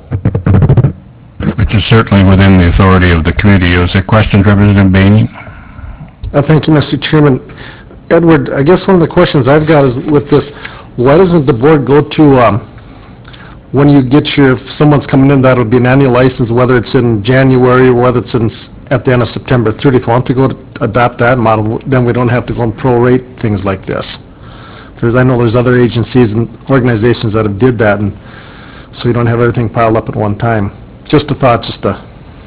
Which is certainly within the authority of the committee. Is there questions, Representative Bainey? Uh, Thank you, Mister Chairman. Edward, I guess one of the questions I've got is with this, why doesn't the board go to, um, when you get your, if someone's coming in, that'll be an annual license, whether it's in January or whether it's in, s- at the end of September thirtieth, why don't we go to adopt that model, then we don't have to go and prorate things like this. There's, I know there's other agencies and organizations that have did that, and so you don't have everything piled up at one time. Just a thought, just a...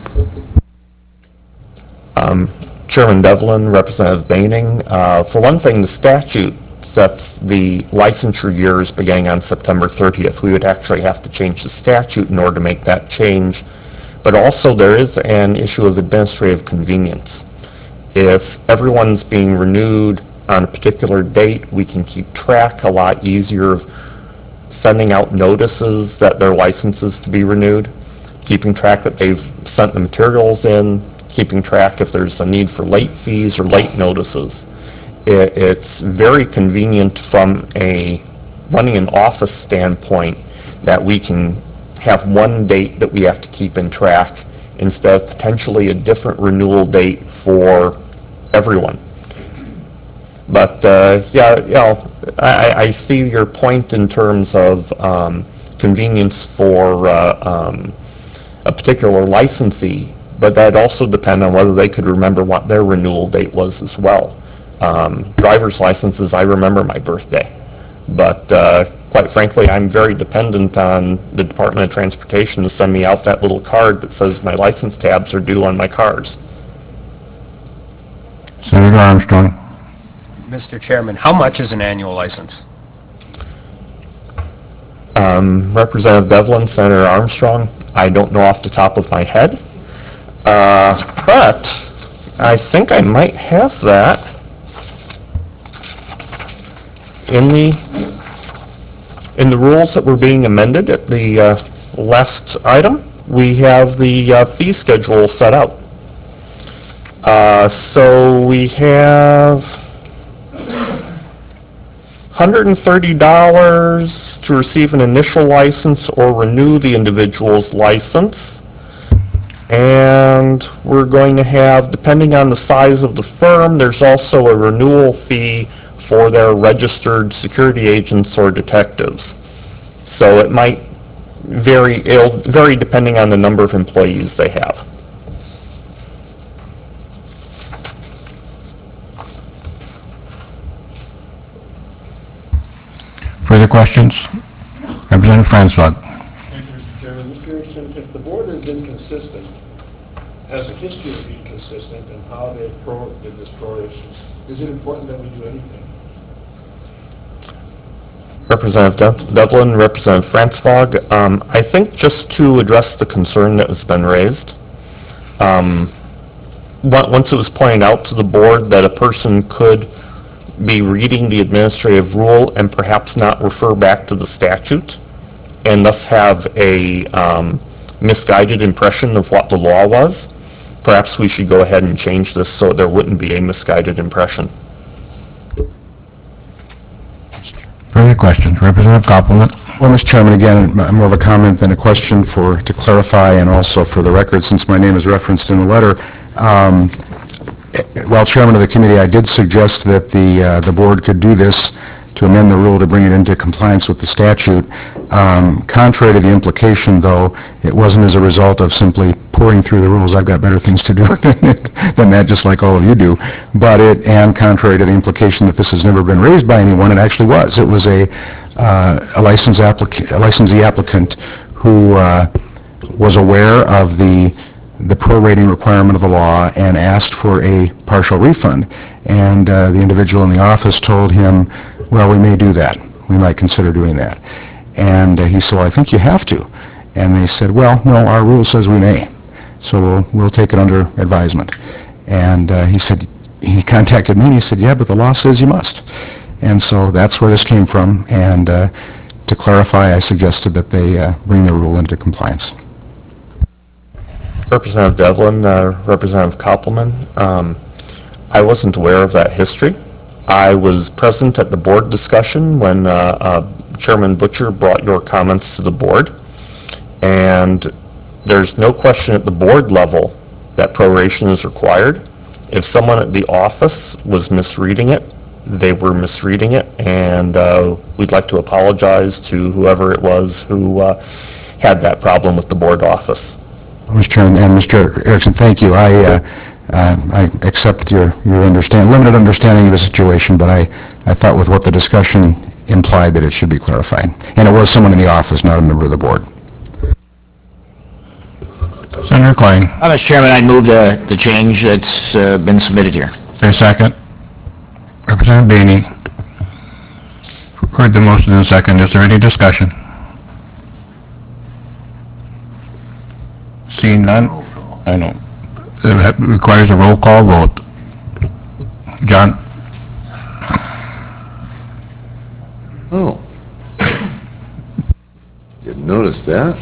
Um, Chairman Devlin, Representative Baining, uh, for one thing, the statute sets the licensure years beginning on September thirtieth. We would actually have to change the statute in order to make that change. But also there is an issue of administrative convenience. If everyone's being renewed on a particular date, we can keep track a lot easier of sending out notices that their license is to be renewed, keeping track that they've sent the materials in, keeping track if there's a need for late fees or late notices. It, it's very convenient from a running an office standpoint that we can have one date that we have to keep in track instead of potentially a different renewal date for everyone. But uh, yeah, you know, I, I see your point in terms of um, convenience for uh, um, a particular licensee, but that also depend on whether they could remember what their renewal date was as well. Um, driver's licenses, I remember my birthday, but uh, quite frankly, I'm very dependent on the Department of Transportation to send me out that little card that says my license tabs are due on my cars. Senator Armstrong. Mister Chairman, how much is an annual license? Um, Representative Devlin, Senator Armstrong, I don't know off the top of my head, uh, but I think I might have that in the in the rules that were being amended at the uh, last item. We have the uh, fee schedule set out. Uh, so we have one hundred thirty dollars to receive an initial license or renew the individual's license. And we're going to have, depending on the size of the firm, there's also a renewal fee for their registered security agents or detectives. So it might vary, it'll vary depending on the number of employees they have. Further questions? Representative Francois. Thank you, Mister Chairman. Mister Erickson, if the board has been consistent, has a history of being consistent in how they pro did this proration, is it important that we do anything? Representative De- Devlin, Representative Francois, um, I think just to address the concern that has been raised, um, on- once it was pointed out to the board that a person could be reading the administrative rule and perhaps not refer back to the statute, and thus have a um, misguided impression of what the law was, perhaps we should go ahead and change this so there wouldn't be a misguided impression. Further questions? Representative Copeland. Well, Mister Chairman, again, m- more of a comment than a question for, to clarify and also for the record, since my name is referenced in the letter. Um, While chairman of the committee, I did suggest that the, uh, the board could do this to amend the rule to bring it into compliance with the statute. Um, Contrary to the implication, though, it wasn't as a result of simply pouring through the rules. I've got better things to do than that, just like all of you do. But it, and contrary to the implication that this has never been raised by anyone, it actually was. It was a, uh, a license applica- a licensee applicant who uh, was aware of the the prorating requirement of the law and asked for a partial refund. And uh, the individual in the office told him, well, we may do that. We might consider doing that. And uh, he said, well, I think you have to. And they said, well, no, our rule says we may. So we'll, we'll take it under advisement. And uh, he said, he contacted me and he said, yeah, but the law says you must. And so that's where this came from. And uh, to clarify, I suggested that they uh, bring the rule into compliance. Representative Devlin, uh, Representative Koppelman, um, I wasn't aware of that history. I was present at the board discussion when uh, uh, Chairman Butcher brought your comments to the board, and there's no question at the board level that proration is required. If someone at the office was misreading it, they were misreading it, and uh, we'd like to apologize to whoever it was who uh, had that problem with the board office. Mister Chairman, and Mister Erickson, thank you. I, uh, uh, I accept your, your understand, limited understanding of the situation, but I, I thought with what the discussion implied that it should be clarified. And it was someone in the office, not a member of the board. Senator Klein. Uh, Mister Chairman, I'd move the, the change that's uh, been submitted here. Is there a second? Representative Baney. Heard the motion in a second. Is there any discussion? Seeing none? I know. It requires a roll call vote. John? Oh. Didn't notice that.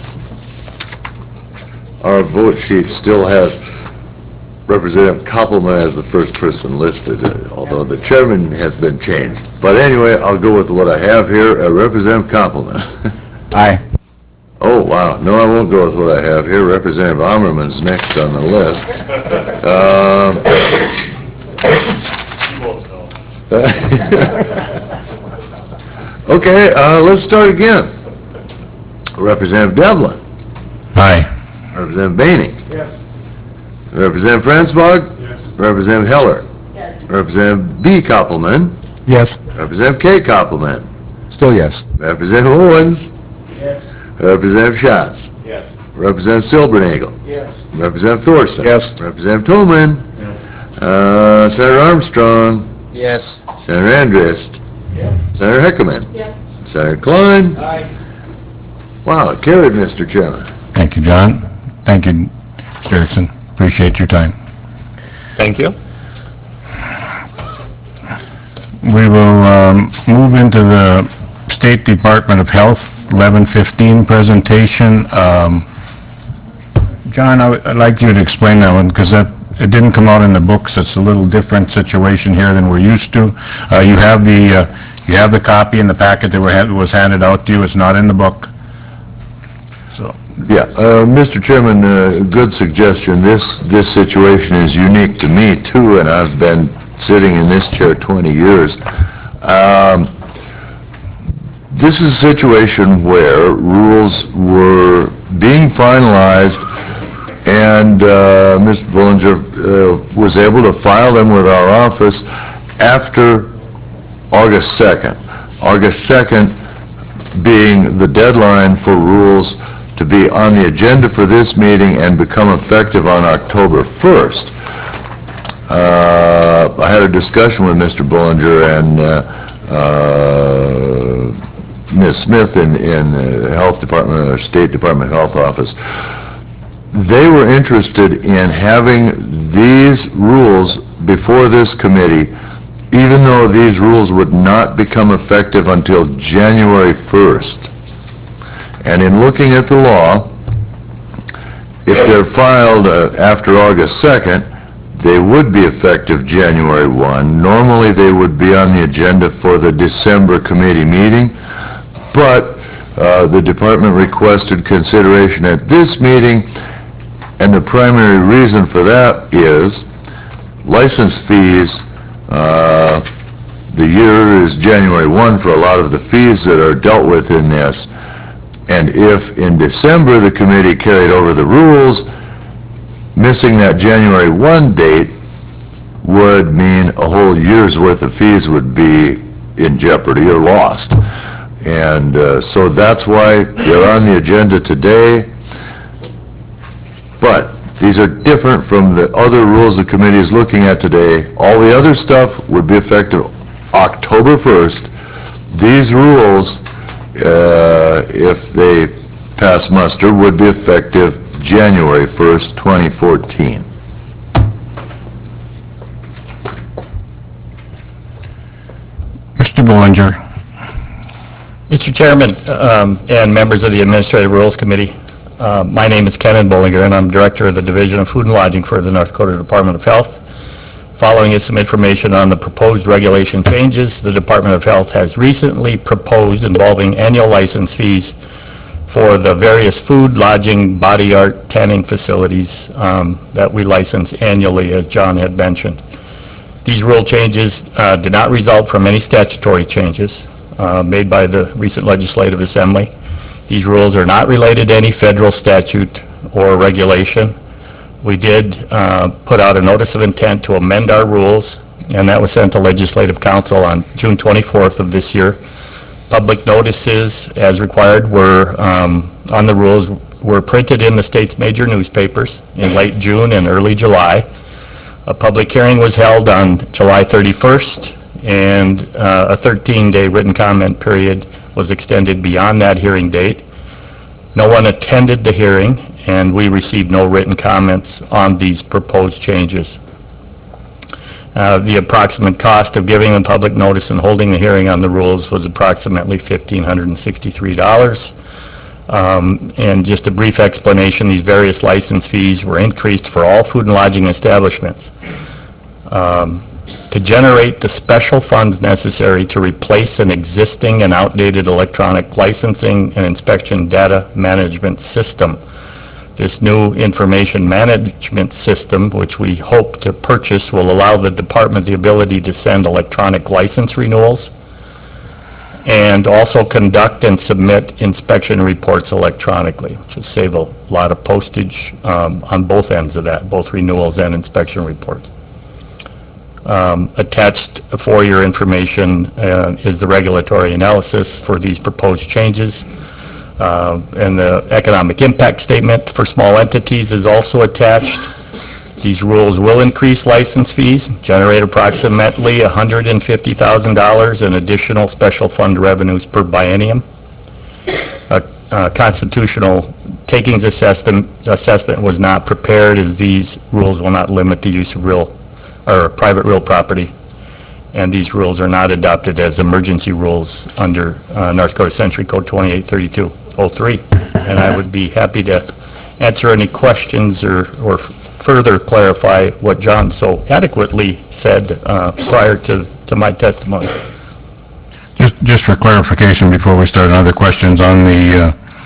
Our vote sheet still has Representative Koppelman as the first person listed, uh, although the chairman has been changed. But anyway, I'll go with what I have here. Uh, Representative Koppelman. Aye. Oh, wow. No, I won't go with what I have here. Representative Ammerman's next on the list. Um, Okay, uh, let's start again. Representative Devlin. Aye. Representative Baney. Yes. Representative Francois. Yes. Representative Heller. Yes. Representative B. Koppelman. Yes. Representative K. Koppelman. Still yes. Representative Owens. Yes. Representative Schatz. Yes. Representative Silbernagel. Yes. Representative Thorson. Yes. Representative Tolman. Uh, Senator Armstrong. Yes. Senator Andrist. Yes. Senator Heckerman. Yes. Senator Klein. Aye. Wow, carried, Mister Chairman. Thank you, John. Thank you, Mister Erickson. Appreciate your time. Thank you. We will um, move into the State Department of Health eleven fifteen presentation. Um, John, I would- I'd like you to explain that one, because that, it didn't come out in the books. It's a little different situation here than we're used to. Uh, You have the, uh, you have the copy in the packet that were hand- was handed out to you. It's not in the book. So Yeah, uh, Mister Chairman, uh, good suggestion. This, this situation is unique to me too, and I've been sitting in this chair twenty years. Um, This is a situation where rules were being finalized, and uh, Mister Bullinger uh, was able to file them with our office after August second. August second being the deadline for rules to be on the agenda for this meeting and become effective on October first. Uh, I had a discussion with Mister Bullinger and uh, uh, Miz Smith in, in the Health Department, or State Department Health Office. They were interested in having these rules before this committee, even though these rules would not become effective until January first. And in looking at the law, if they're filed uh, after August second, they would be effective January first. Normally, they would be on the agenda for the December committee meeting, but uh, the department requested consideration at this meeting, and the primary reason for that is license fees. Uh, the year is January first for a lot of the fees that are dealt with in this. And if in December the committee carried over the rules, missing that January first date would mean a whole year's worth of fees would be in jeopardy or lost. And uh, so that's why they're on the agenda today. But these are different from the other rules the committee is looking at today. All the other stuff would be effective October first. These rules, uh, if they pass muster, would be effective January first, twenty fourteen. Mister Bullinger. Mister Chairman, um, and members of the Administrative Rules Committee, uh, my name is Kenan Bullinger, and I'm Director of the Division of Food and Lodging for the North Dakota Department of Health. Following is some information on the proposed regulation changes the Department of Health has recently proposed involving annual license fees for the various food, lodging, body art, tanning facilities um, that we license annually, as John had mentioned. These rule changes uh, did not result from any statutory changes uh, made by the recent Legislative Assembly. These rules are not related to any federal statute or regulation. We did uh, put out a notice of intent to amend our rules, and that was sent to Legislative Council on June twenty-fourth of this year. Public notices, as required, were um, on the rules were printed in the state's major newspapers in late June and early July. A public hearing was held on July thirty-first, and uh, a thirteen-day written comment period was extended beyond that hearing date. No one attended the hearing, and we received no written comments on these proposed changes. Uh, the approximate cost of giving the public notice and holding the hearing on the rules was approximately one thousand five hundred sixty-three dollars. Um, and just a brief explanation, these various license fees were increased for all food and lodging establishments. Um, to generate the special funds necessary to replace an existing and outdated electronic licensing and inspection data management system. This new information management system, which we hope to purchase, will allow the department the ability to send electronic license renewals and also conduct and submit inspection reports electronically, which will save a lot of postage um, on both ends of that, both renewals and inspection reports. Um, attached for your information uh, is the regulatory analysis for these proposed changes. Uh, and the economic impact statement for small entities is also attached. These rules will increase license fees, generate approximately one hundred fifty thousand dollars in additional special fund revenues per biennium. A, a constitutional takings assessment, assessment was not prepared, as these rules will not limit the use of real or private real property, and these rules are not adopted as emergency rules under uh, North Dakota Century Code twenty-eight thirty-two oh three. And I would be happy to answer any questions or, or further clarify what John so adequately said uh, prior to, to my testimony. Just, just for clarification before we start, other questions on the, uh,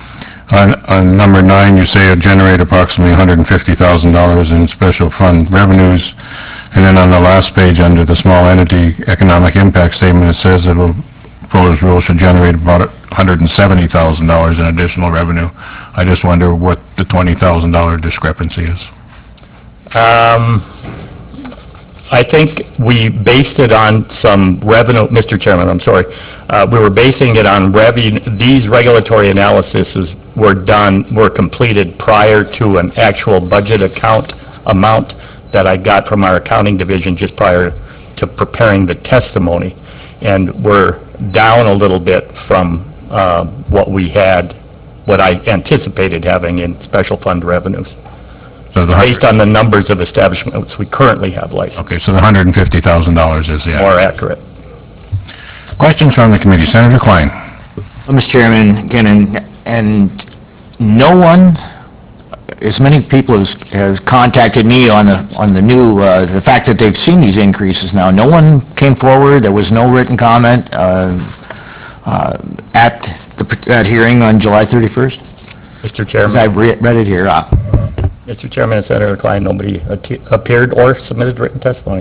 On, on number nine, you say it'll generate approximately one hundred fifty thousand dollars in special fund revenues. And then on the last page, under the small entity economic impact statement, it says that proposed rule should generate about one hundred seventy thousand dollars in additional revenue. I just wonder what the twenty thousand dollars discrepancy is. Um, I think we based it on some revenue, Mister Chairman, I'm sorry. Uh, we were basing it on revenue. These regulatory analyses were done, were completed prior to an actual budget account amount that I got from our accounting division just prior to preparing the testimony. And we're down a little bit from uh, what we had, what I anticipated having in special fund revenues, So the based on the numbers of establishments we currently have licensed. Okay, so the one hundred fifty thousand dollars is the... More accurate. Questions from the committee? Senator Klein. Well, Mister Chairman, again, and, and no one, as many people as has contacted me on the on the new uh, the fact that they've seen these increases now. No one came forward. There was no written comment uh, uh, at the that hearing on July thirty-first. Mister Chairman. I've re read it here. Uh, Mister Chairman and Senator Klein, nobody appeared or submitted written testimony.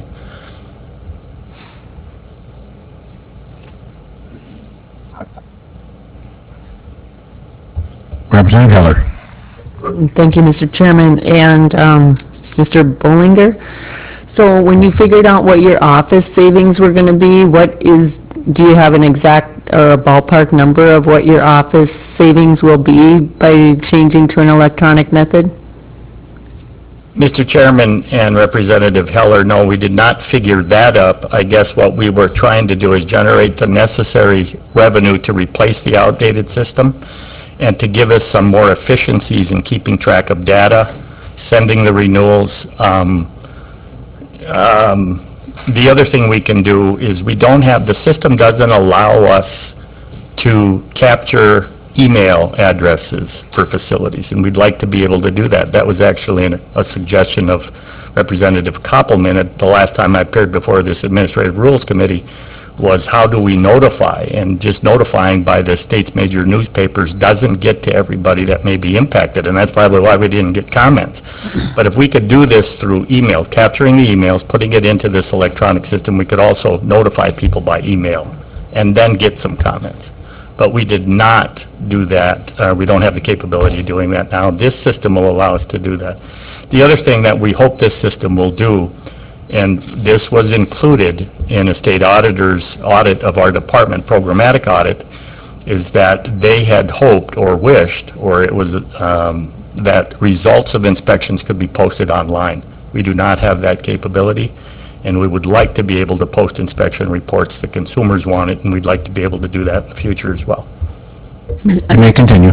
Representative Heller. Thank you, Mister Chairman, and um, Mister Bollinger. So when you figured out what your office savings were going to be, what is, do you have an exact or a ballpark number of what your office savings will be by changing to an electronic method? Mister Chairman and Representative Heller, no, we did not figure that up. I guess what we were trying to do is generate the necessary revenue to replace the outdated system and to give us some more efficiencies in keeping track of data, sending the renewals. Um, um, the other thing we can do is we don't have, the system doesn't allow us to capture email addresses for facilities, and we'd like to be able to do that. That was actually an, a suggestion of Representative Koppelman at the last time I appeared before this Administrative Rules Committee, was how do we notify? And just notifying by the state's major newspapers doesn't get to everybody that may be impacted, and that's probably why we didn't get comments. But if we could do this through email, capturing the emails, putting it into this electronic system, we could also notify people by email and then get some comments. But we did not do that. Uh, we don't have the capability of doing that now. This system will allow us to do that. The other thing that we hope this system will do, and this was included in a state auditor's audit of our department, programmatic audit, is that they had hoped or wished, or it was um, that results of inspections could be posted online. We do not have that capability, and we would like to be able to post inspection reports. The consumers want it, and we'd like to be able to do that in the future as well. You may continue.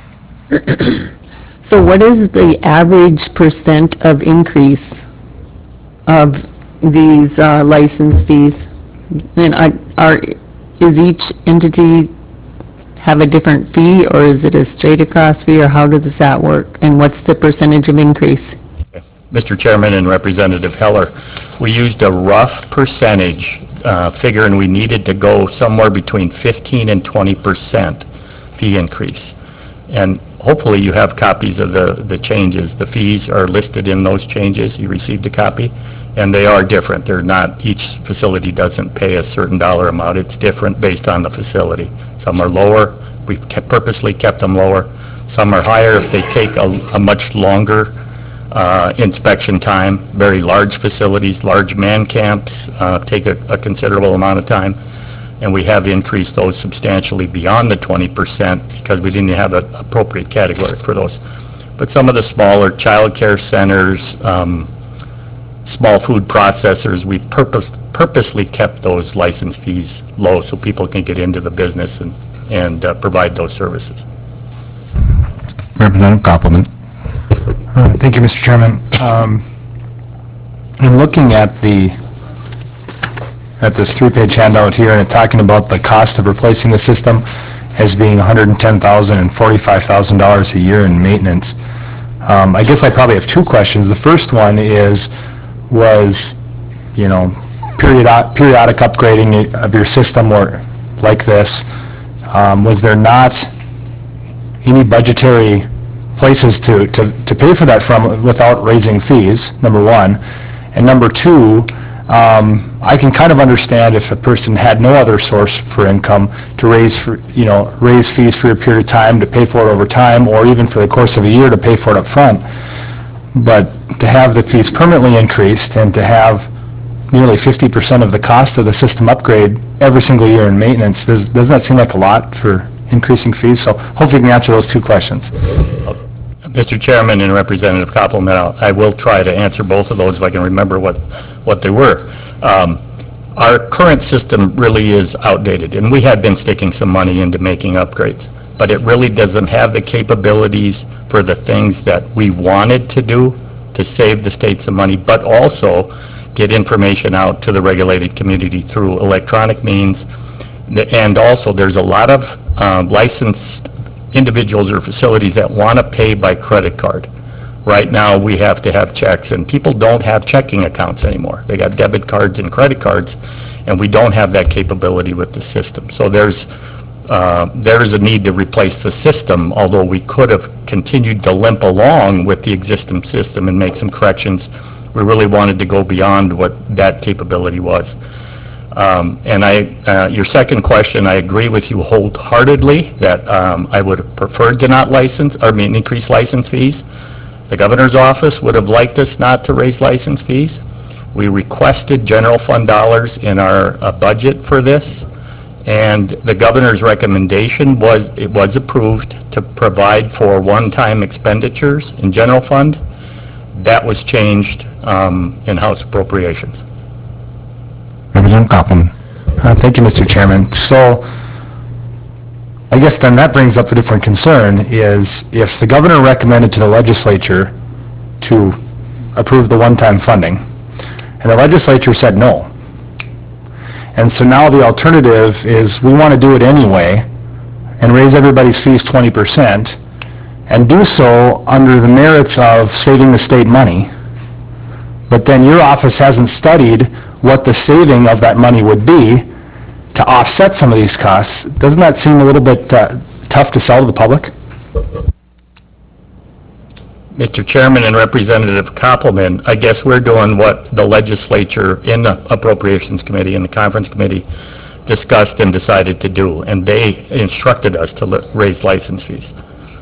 So what is the average percent of increase of these uh, license fees? And are, are, is each entity have a different fee, or is it a straight across fee, or how does that work? And what's the percentage of increase? Mister Chairman and Representative Heller, we used a rough percentage uh, figure, and we needed to go somewhere between fifteen and twenty percent fee increase. And hopefully you have copies of the, the changes. The fees are listed in those changes. You received a copy, and they are different. They're not, each facility doesn't pay a certain dollar amount. It's different based on the facility. Some are lower. We've kept, purposely kept them lower. Some are higher if they take a, a much longer Uh, inspection time. Very large facilities, large man camps uh, take a, a considerable amount of time, and we have increased those substantially beyond the twenty percent because we didn't have an appropriate category for those. But some of the smaller child care centers, um, small food processors, we purpose, purposely kept those license fees low so people can get into the business and, and uh, provide those services. Representative Koppelman. Uh, Thank you, Mister Chairman. Um, in looking at the, at this three-page handout here, and it talking about the cost of replacing the system as being one hundred ten thousand dollars and forty-five thousand dollars a year in maintenance, um, I guess I probably have two questions. The first one is, was, you know, periodic, periodic upgrading of your system or like this, um, was there not any budgetary places to, to, to pay for that from without raising fees, number one. And number two, um, I can kind of understand if a person had no other source for income to raise, for, you know, raise fees for a period of time, to pay for it over time, or even for the course of a year to pay for it up front. But to have the fees permanently increased and to have nearly fifty percent of the cost of the system upgrade every single year in maintenance, does, doesn't that seem like a lot for increasing fees? So hopefully you can answer those two questions. Mister Chairman and Representative Koppelman, I'll- I will try to answer both of those if I can remember what, what they were. Um, Our current system really is outdated, and we have been sticking some money into making upgrades, but it really doesn't have the capabilities for the things that we wanted to do to save the state some money, but also get information out to the regulated community through electronic means. And also, there's a lot of um, licensed individuals or facilities that want to pay by credit card. Right now, we have to have checks, and people don't have checking accounts anymore. They got debit cards and credit cards, and we don't have that capability with the system. So there's uh, there's a need to replace the system, although we could have continued to limp along with the existing system and make some corrections. We really wanted to go beyond what that capability was. Um, and I, uh, your second question, I agree with you wholeheartedly that um, I would have preferred to not license, or I mean, increase license fees. The governor's office would have liked us not to raise license fees. We requested general fund dollars in our uh, budget for this, and the governor's recommendation was, it was approved to provide for one-time expenditures in general fund. That was changed um, in House appropriations. Representative Koppelman. Uh, Thank you, Mister Chairman. So, I guess then that brings up a different concern, is if the governor recommended to the legislature to approve the one-time funding, and the legislature said no. And so now the alternative is we want to do it anyway and raise everybody's fees twenty percent and do so under the merits of saving the state money. But then your office hasn't studied what the saving of that money would be to offset some of these costs. Doesn't that seem a little bit uh, tough to sell to the public? Mister Chairman and Representative Koppelman, I guess we're doing what the legislature in the Appropriations Committee and the Conference Committee discussed and decided to do, and they instructed us to li- raise license fees.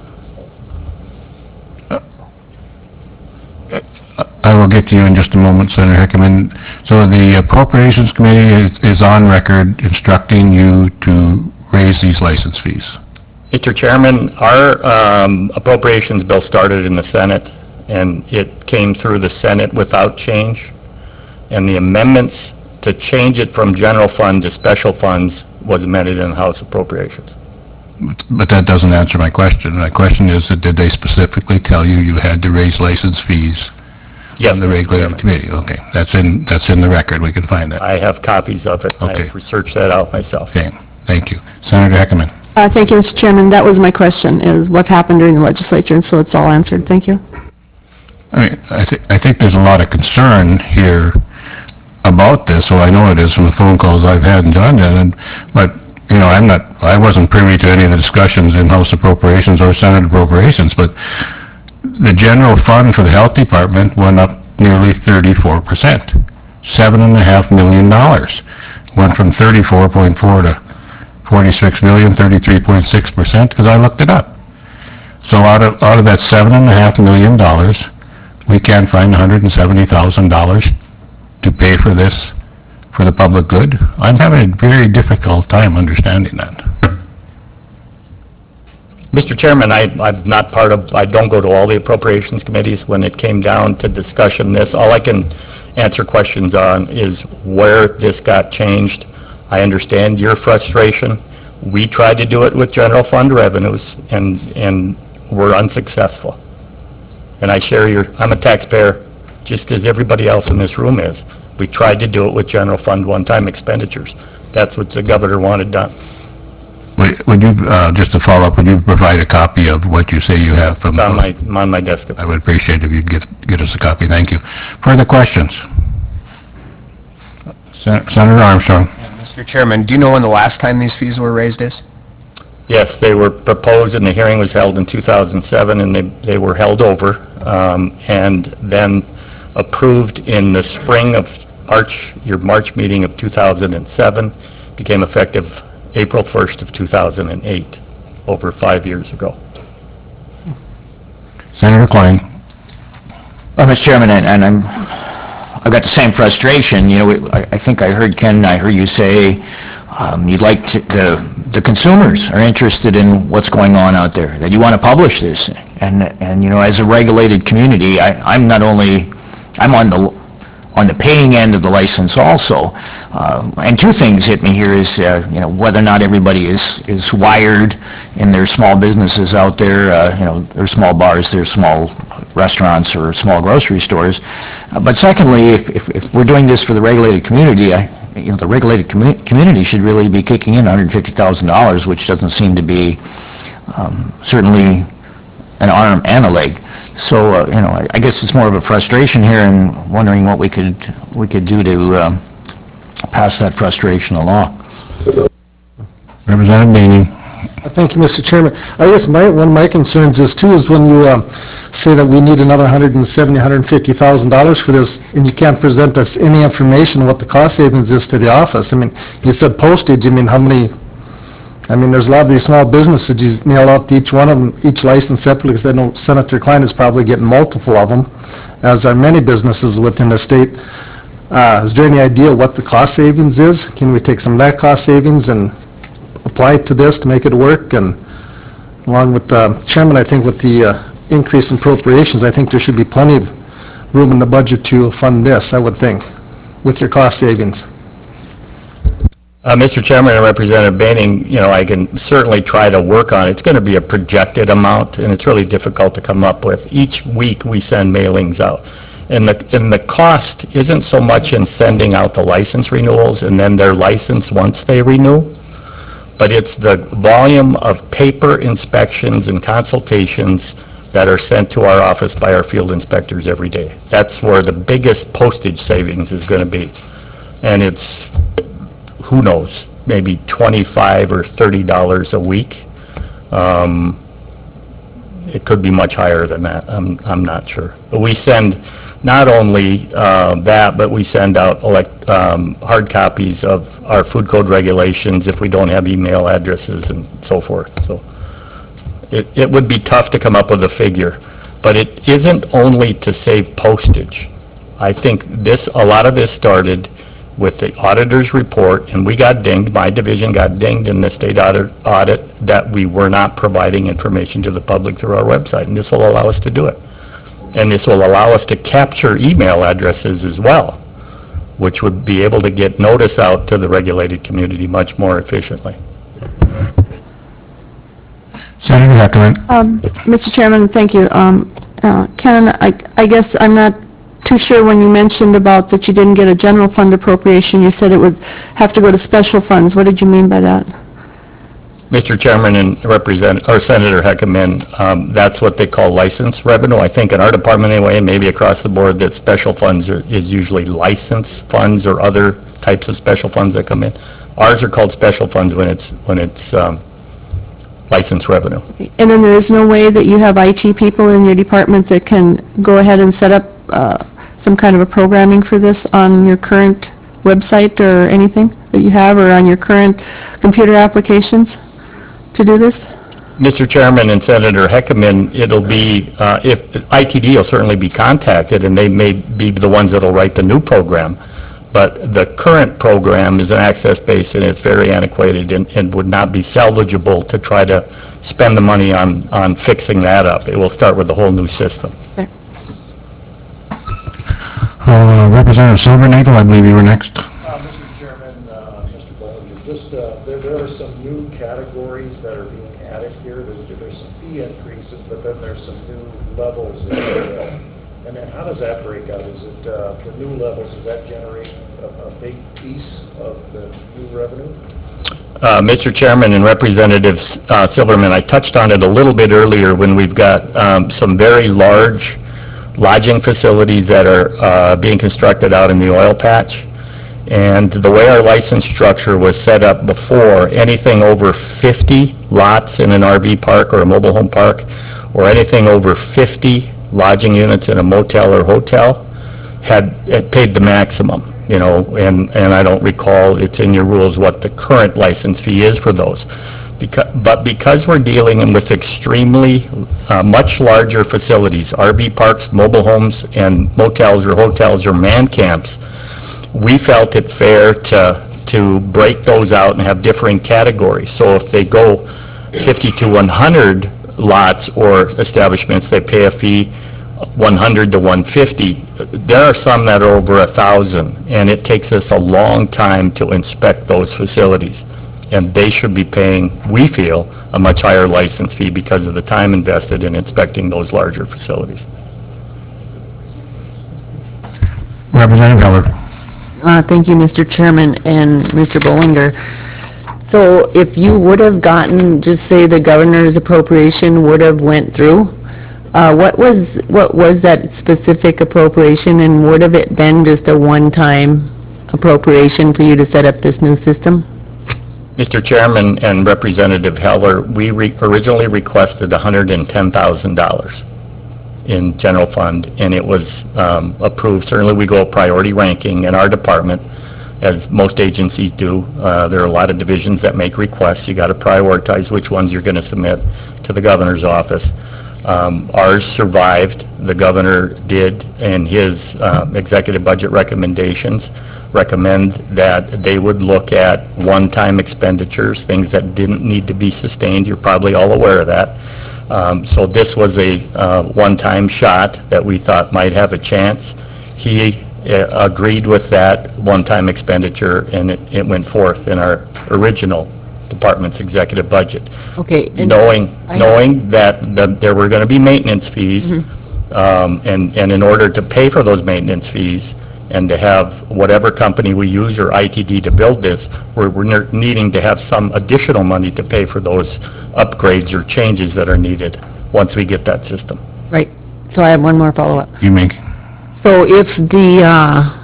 I will get to you in just a moment, Senator Hickman. So the Appropriations Committee is, is on record instructing you to raise these license fees. Mister Chairman, our um, appropriations bill started in the Senate, and it came through the Senate without change, and the amendments to change it from general fund to special funds was amended in House appropriations. But that doesn't answer my question. My question is, that did they specifically tell you you had to raise license fees Yes, on the Mister regulated Chairman. committee? Okay, that's in, that's in the record. We can find that. I have copies of it. Okay. I've researched that out myself. Okay, thank you. Senator Hickman. Uh, Thank you, Mister Chairman. That was my question, is what happened during the legislature, and so it's all answered. Thank you. I mean, I think, I think there's a lot of concern here about this, so I know it is from the phone calls I've had and John did, and, but, you know, I'm not, I wasn't privy to any of the discussions in House Appropriations or Senate Appropriations, but the general fund for the Health Department went up nearly thirty-four percent, seven and a half million dollars. Went from thirty-four point four to forty-six million, thirty-three point six percent, because I looked it up. So out of, out of that seven and a half million dollars, we can't find one hundred seventy thousand dollars to pay for this, for the public good. I'm having a very difficult time understanding that. Mister Chairman, I, I'm not part of, I don't go to all the appropriations committees. When it came down to discussion this, all I can answer questions on is where this got changed. I understand your frustration. We tried to do it with general fund revenues, and, and we're unsuccessful. And I share your, I'm a taxpayer, just as everybody else in this room is. We tried to do it with general fund one-time expenditures. That's what the governor wanted done. Would would you, uh, just to follow up, would you provide a copy of what you say you have from? It's on my, on my desk. I would appreciate it if you'd get, get us a copy. Thank you. Further questions? Sen- Senator Armstrong. Mister Chairman, do you know when the last time these fees were raised is? Yes, they were proposed, and the hearing was held in two thousand seven, and they, they were held over, um, and then approved in the spring of March, your March meeting of two thousand seven, became effective April first of two thousand eight, over five years ago. Senator Klein. Well, Mister Chairman, and and I'm, I've got the same frustration, you know, I I think I heard Ken, I heard you say um, you'd like to, the the consumers are interested in what's going on out there, that you want to publish this. And, and you know, as a regulated community, I, I'm not only, I'm on the, on the paying end of the license also. Uh, and two things hit me here is, uh, you know, whether or not everybody is, is wired in their small businesses out there, uh, you know, their small bars, their small restaurants or small grocery stores. Uh, but secondly, if, if, if we're doing this for the regulated community, I, you know, the regulated commu- community should really be kicking in one hundred fifty thousand dollars, which doesn't seem to be um, certainly an arm and a leg. So, uh, you know, I, I guess it's more of a frustration here, and wondering what we could we could do to um, pass that frustration along. Representative Meany. Thank you, Mister Chairman. I guess my, one of my concerns is too, is when you um, say that we need another one hundred seventy, one hundred fifty thousand dollars for this, and you can't present us any information what the cost savings is to the office. I mean, you said postage, I mean, how many, I mean, there's a lot of these small businesses, you mail out to each one of them, each license separately, because I know Senator Klein is probably getting multiple of them, as are many businesses within the state. Uh, is there any idea what the cost savings is? Can we take some of that cost savings and apply it to this to make it work? And along with uh, Chairman, I think with the uh, increase in appropriations, I think there should be plenty of room in the budget to fund this, I would think, with your cost savings. Uh, Mister Chairman and Representative Baining, you know, I can certainly try to work on it. It's going to be a projected amount, and it's really difficult to come up with. Each week we send mailings out. And the, and the cost isn't so much in sending out the license renewals and then their license once they renew, but it's the volume of paper inspections and consultations that are sent to our office by our field inspectors every day. That's where the biggest postage savings is going to be. And it's, who knows, maybe twenty-five or thirty dollars a week. Um, it could be much higher than that. I'm, I'm not sure. But we send not only uh, that, but we send out elect, um, hard copies of our food code regulations if we don't have email addresses and so forth. So it, it would be tough to come up with a figure, but it isn't only to save postage. I think this, a lot of this started with the auditor's report, and we got dinged, my division got dinged in the state audit, audit that we were not providing information to the public through our website, and this will allow us to do it. And this will allow us to capture email addresses as well, which would be able to get notice out to the regulated community much more efficiently. Senator Heckman. Um, Mister Chairman, thank you. Um, uh, Ken, I, I guess I'm not too sure when you mentioned about that you didn't get a general fund appropriation, you said it would have to go to special funds. What did you mean by that? Mister Chairman and Representative, or Senator Heckman, um, that's what they call license revenue. I think in our department anyway, and maybe across the board, that special funds are, is usually license funds or other types of special funds that come in. Ours are called special funds when it's when it's um, license revenue. And then there is no way that you have I T people in your department that can go ahead and set up uh, some kind of a programming for this on your current website or anything that you have, or on your current computer applications to do this? Mister Chairman and Senator Heckman, it'll be, uh, if, I T D will certainly be contacted, and they may be the ones that'll write the new program. But the current program is an access-based, and it's very antiquated, and, and would not be salvageable to try to spend the money on, on fixing that up. It will start with a whole new system. Okay. Uh, Representative Silvernagle, I believe you were next. Uh, Mister Chairman, uh, Mister Bollinger, just, uh, there, there are some new categories that are being added here. There's, there's some fee increases, but then there's some new levels as well. And then how does that break out? Is it, uh, the new levels, does that generate a, a big piece of the new revenue? Uh, Mister Chairman and Representative uh, Silverman, I touched on it a little bit earlier when we've got um, some very large lodging facilities that are uh, being constructed out in the oil patch. And the way our license structure was set up before, anything over fifty lots in an R V park or a mobile home park, or anything over fifty lodging units in a motel or hotel, had, had paid the maximum, you know, and, and I don't recall, it's in your rules, what the current license fee is for those. Because, but because we're dealing with extremely, uh, much larger facilities, R V parks, mobile homes, and motels or hotels or man camps, we felt it fair to, to break those out and have differing categories. So if they go fifty to one hundred lots or establishments, they pay a fee one hundred to one fifty. There are some that are over a thousand, and it takes us a long time to inspect those facilities. And they should be paying, we feel, a much higher license fee because of the time invested in inspecting those larger facilities. Representative Heller. Uh, Thank you, Mister Chairman and Mister Bollinger. So if you would have gotten, just say the governor's appropriation would have went through, uh, what was, what was that specific appropriation, and would have it been just a one-time appropriation for you to set up this new system? Mister Chairman and Representative Heller, we re- originally requested one hundred ten thousand dollars in general fund, and it was um, approved. Certainly we go priority ranking in our department, as most agencies do. Uh, there are a lot of divisions that make requests. You got to prioritize which ones you're going to submit to the governor's office. Um, ours survived. The governor did, in his uh, executive budget recommendations, recommend that they would look at one-time expenditures, things that didn't need to be sustained. You're probably all aware of that. Um, so this was a uh, one-time shot that we thought might have a chance. He uh, agreed with that one-time expenditure, and it, it went forth in our original department's executive budget. Okay. and Knowing, I- knowing that, that there were going to be maintenance fees, um, and, and in order to pay for those maintenance fees, and to have whatever company we use or I T D to build this, we're, we're ne- needing to have some additional money to pay for those upgrades or changes that are needed once we get that system. Right. So I have one more follow-up. You make, So if the, uh,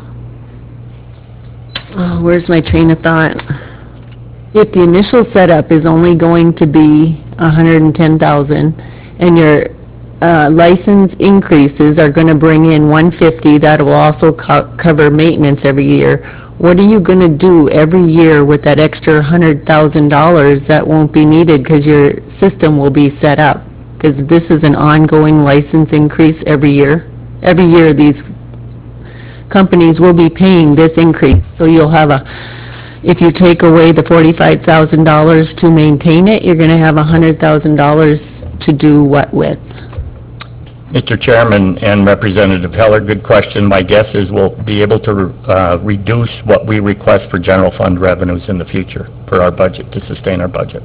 oh, where's my train of thought? If the initial setup is only going to be one hundred ten thousand and your uh, license increases are going to bring in one hundred fifty, that will also co- cover maintenance every year, what are you going to do every year with that extra one hundred thousand dollars that won't be needed because your system will be set up? Because this is an ongoing license increase every year. Every year, these companies will be paying this increase. So you'll have a, if you take away the forty-five thousand dollars to maintain it, you're going to have one hundred thousand dollars to do what with? Mister Chairman and Representative Heller, good question. My guess is we'll be able to uh, reduce what we request for general fund revenues in the future for our budget, to sustain our budget.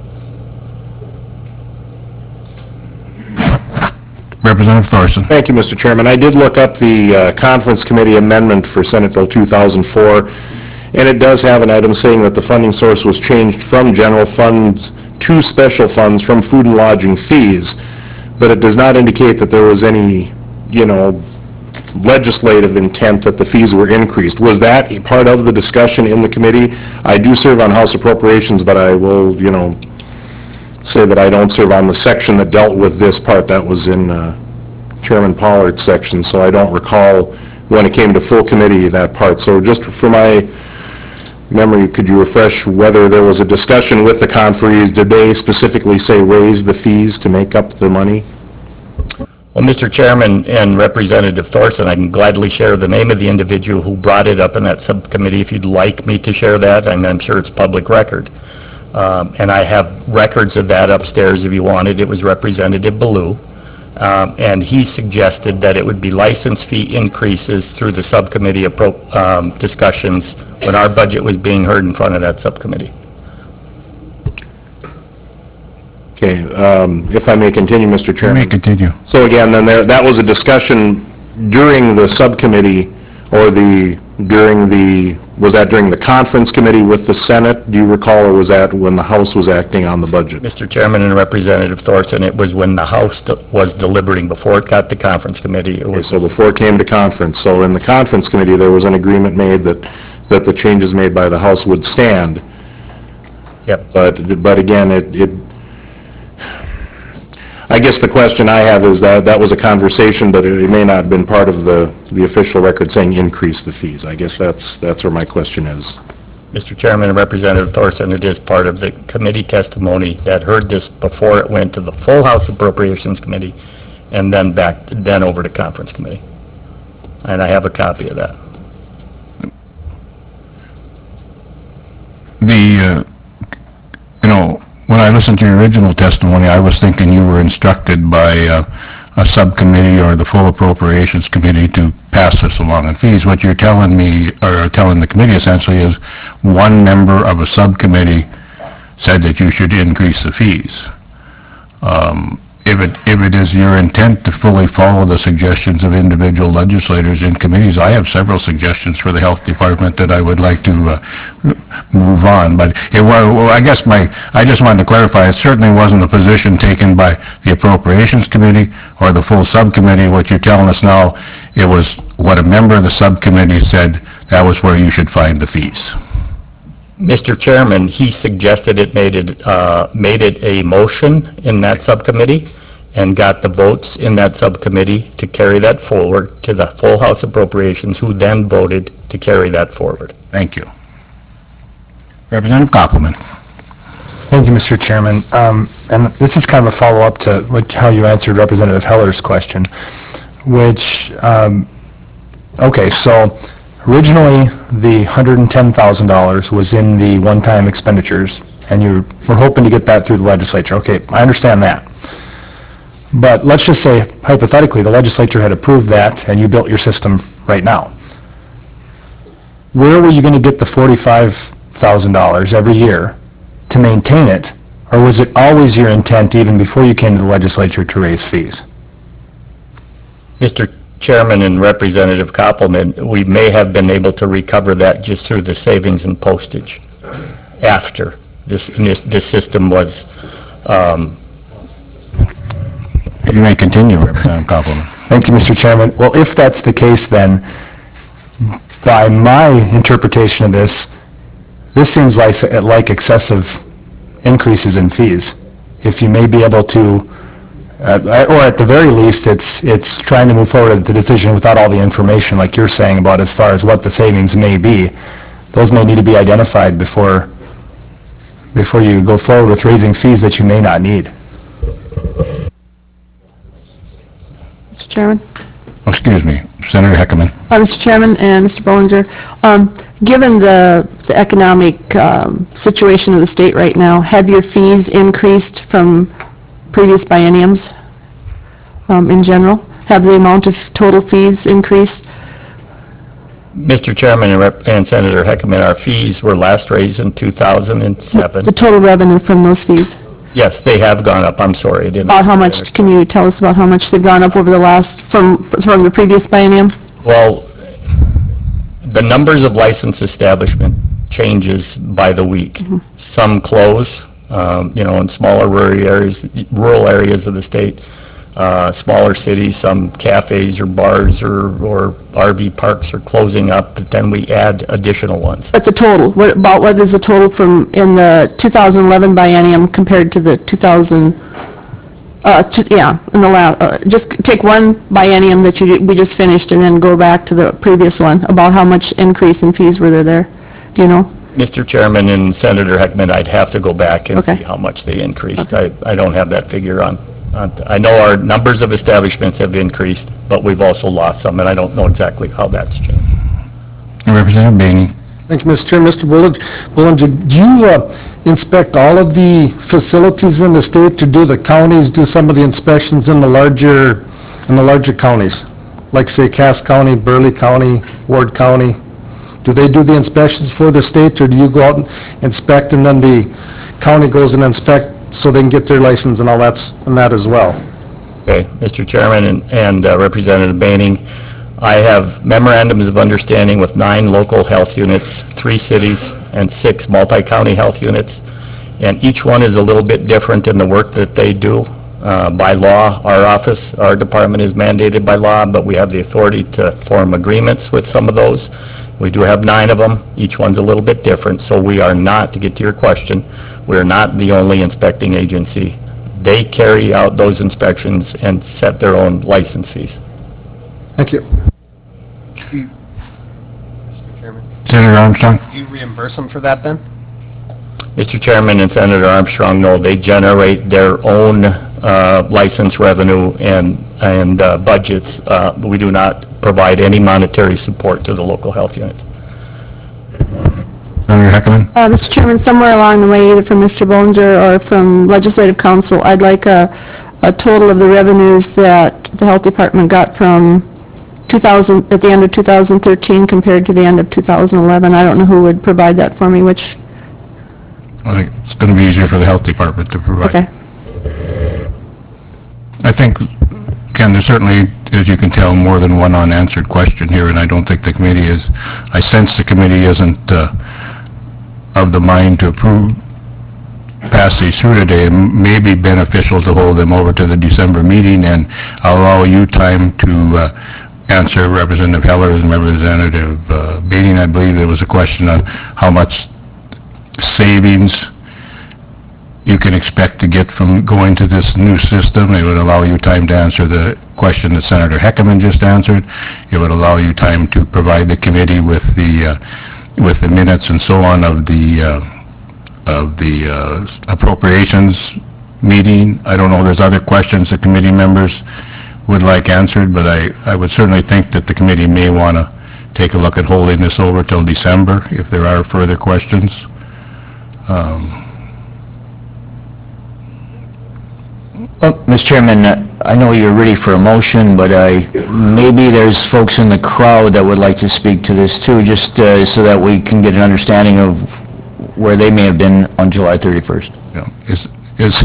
Representative Thorson. Thank you, Mister Chairman. I did look up the uh, Conference Committee amendment for Senate Bill two thousand four, and it does have an item saying that the funding source was changed from general funds to special funds from food and lodging fees, but it does not indicate that there was any, you know, legislative intent that the fees were increased. Was that a part of the discussion in the committee? I do serve on House Appropriations, but I will, you know, say that I don't serve on the section that dealt with this part. That was in uh, Chairman Pollard's section, so I don't recall when it came to full committee that part. So just for my memory, could you refresh whether there was a discussion with the conferees? Did they specifically say raise the fees to make up the money? Well, Mister Chairman and Representative Thorson, I can gladly share the name of the individual who brought it up in that subcommittee if you'd like me to share that, and I'm sure it's public record. Um, and I have records of that upstairs if you wanted. It was Representative Ballou. Um, and he suggested that it would be license fee increases through the subcommittee appro- um, discussions when our budget was being heard in front of that subcommittee. Okay, um, if I may continue, Mister You Chairman. may continue. So again, then there, that was a discussion during the subcommittee, or the, during the, was that during the conference committee with the Senate, do you recall, or was that when the House was acting on the budget? Mister Chairman and Representative Thorson, it was when the House de- was deliberating, before it got to conference committee. It Okay, was so before it came to conference, so in the conference committee, there was an agreement made that, that the changes made by the House would stand. Yep. But, but again, it, it, I guess the question I have is that that was a conversation, but it may not have been part of the, the official record saying increase the fees. I guess that's, that's where my question is. Mister Chairman and Representative Thorson, it is part of the committee testimony that heard this before it went to the full House Appropriations Committee and then back, then over to Conference Committee. And I have a copy of that. The, uh, you know, when I listened to your original testimony, I was thinking you were instructed by uh, a subcommittee or the full appropriations committee to pass this along in fees. What you're telling me, or telling the committee essentially, is one member of a subcommittee said that you should increase the fees. Um, If it, if it is your intent to fully follow the suggestions of individual legislators in committees, I have several suggestions for the Health Department that I would like to uh, move on. But it was, well, I guess my, I just wanted to clarify, it certainly wasn't a position taken by the Appropriations Committee or the full subcommittee. What you're telling us now, it was what a member of the subcommittee said, that was where you should find the fees. Mister Chairman, he suggested it made it, uh, made it a motion in that subcommittee and got the votes in that subcommittee to carry that forward to the full House Appropriations, who then voted to carry that forward. Thank you. Representative Koppelman. Thank you, Mister Chairman. Um, and this is kind of a follow-up to what, how you answered Representative Heller's question, which, um, okay, so originally the one hundred ten thousand dollars was in the one-time expenditures, and you were hoping to get that through the legislature. Okay, I understand that. But let's just say, hypothetically, the legislature had approved that, and you built your system right now. Where were you going to get the forty-five thousand dollars every year to maintain it, or was it always your intent, even before you came to the legislature, to raise fees? Mister Chairman and Representative Koppelman, we may have been able to recover that just through the savings and postage after this, this, this system was, um, You may continue, Representative Koppelman. Thank you, Mister Chairman. Well, if that's the case, then, by my interpretation of this, this seems like, like excessive increases in fees. If you may be able to, uh, or at the very least, it's it's trying to move forward with the decision without all the information, like you're saying, about as far as what the savings may be. Those may need to be identified before before you go forward with raising fees that you may not need. Mister Chairman? Oh, excuse me, Senator Heckman. Uh, Mister Chairman and Mister Bollinger, um, given the, the economic um, situation of the state right now, have your fees increased from previous bienniums um, in general? Have the amount of total fees increased? Mister Chairman and, Rep and Senator Heckman, our fees were last raised in two thousand seven. The total revenue from those fees? Yes, they have gone up. I'm sorry. I didn't About how much, can you tell us about how much they've gone up over the last, from, from the previous biennium? Well, the numbers of licensed establishment changes by the week. Mm-hmm. Some close, um, you know, in smaller rural areas, rural areas of the state, uh, smaller cities, some cafes or bars or, or R V parks are closing up, but then we add additional ones. But the total, what about, what is the total from, in the two thousand eleven biennium compared to the two thousand, uh, to, yeah, in the la, uh, just take one biennium that you, we just finished and then go back to the previous one, about how much increase in fees were there there? Do you know? Mister Chairman and Senator Heckman, I'd have to go back and Okay. see how much they increased. I, I don't have that figure on. on- I know our numbers of establishments have increased, but we've also lost some, and I don't know exactly how that's changed. Representative Boehne. Thank you, Mister Chair. Mister Bullinger, Bullinger, do you uh, inspect all of the facilities in the state, to do the counties, do some of the inspections in the larger, in the larger counties? Like, say, Cass County, Burley County, Ward County? Do they do the inspections for the state, or do you go out and inspect and then the county goes and inspect so they can get their license and all that, and that as well? Okay, Mister Chairman and, and uh, Representative Boehning, I have memorandums of understanding with nine local health units, three cities, and six multi-county health units, and each one is a little bit different in the work that they do. Uh, by law, our office, our department is mandated by law, but we have the authority to form agreements with some of those. We do have nine of them. Each one's a little bit different, so we are not, to get to your question, we're not the only inspecting agency They carry out those inspections and set their own license fees. Thank you. Senator Armstrong? Do you reimburse them for that then? Mister Chairman and Senator Armstrong, no, they generate their own uh, license revenue and, and uh, budgets. Uh, We do not provide any monetary support to the local health units. Senator Heckman? Uh, Mister Chairman, somewhere along the way, either from Mister Bollinger or from Legislative Council, I'd like a, a total of the revenues that the Health Department got from two thousand, at the end of two thousand thirteen compared to the end of two thousand eleven. I don't know who would provide that for me, which, I think it's going to be easier for the health department to provide. okay. I think, Ken, there's certainly, as you can tell, more than one unanswered question here, and I don't think the committee is, I sense the committee isn't uh, of the mind to approve, pass these through today. It may be beneficial to hold them over to the December meeting, and I'll allow you time to uh, answer Representative Heller and Representative uh, Bating. I believe there was a question on how much savings you can expect to get from going to this new system. It would allow you time to answer the question that Senator Heckman just answered. It would allow you time to provide the committee with the uh, with the minutes and so on of the uh, of the uh, appropriations meeting. I don't know, there's other questions the committee members would like answered, but I, I would certainly think that the committee may want to take a look at holding this over till December if there are further questions. Um, Well, Mister Chairman, uh, I know you're ready for a motion, but I, maybe there's folks in the crowd that would like to speak to this too, just uh, so that we can get an understanding of where they may have been on July thirty-first. Yeah, is, is,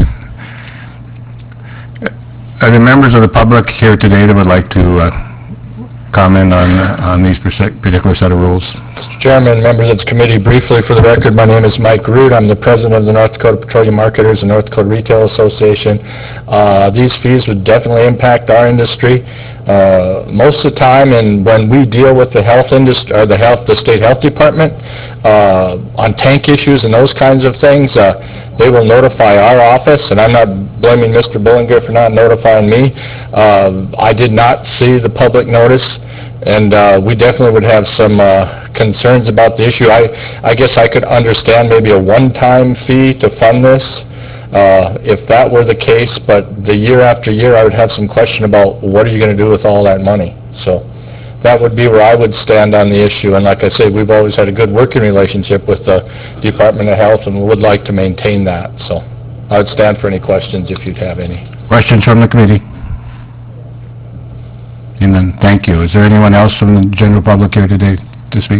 are there members of the public here today that would like to uh, comment on, on these partic- particular set of rules? Mister Chairman, members of the committee, briefly for the record, my name is Mike Root. I'm the president of the North Dakota Petroleum Marketers and North Dakota Retail Association. Uh, These fees would definitely impact our industry. Uh, Most of the time, and when we deal with the health industry, or the health, the state health department, uh, on tank issues and those kinds of things, uh, they will notify our office, and I'm not blaming Mister Bullinger for not notifying me. Uh, I did not see the public notice, and uh, we definitely would have some uh, concerns about the issue. I, I guess I could understand maybe a one-time fee to fund this, uh, if that were the case, but the year after year, I would have some question about what are you going to do with all that money? So that would be where I would stand on the issue, and like I say, we've always had a good working relationship with the Department of Health, and we would like to maintain that. So I would stand for any questions if you'd have any. Questions from the committee? And then, thank you. Is there anyone else from the general public here today to speak?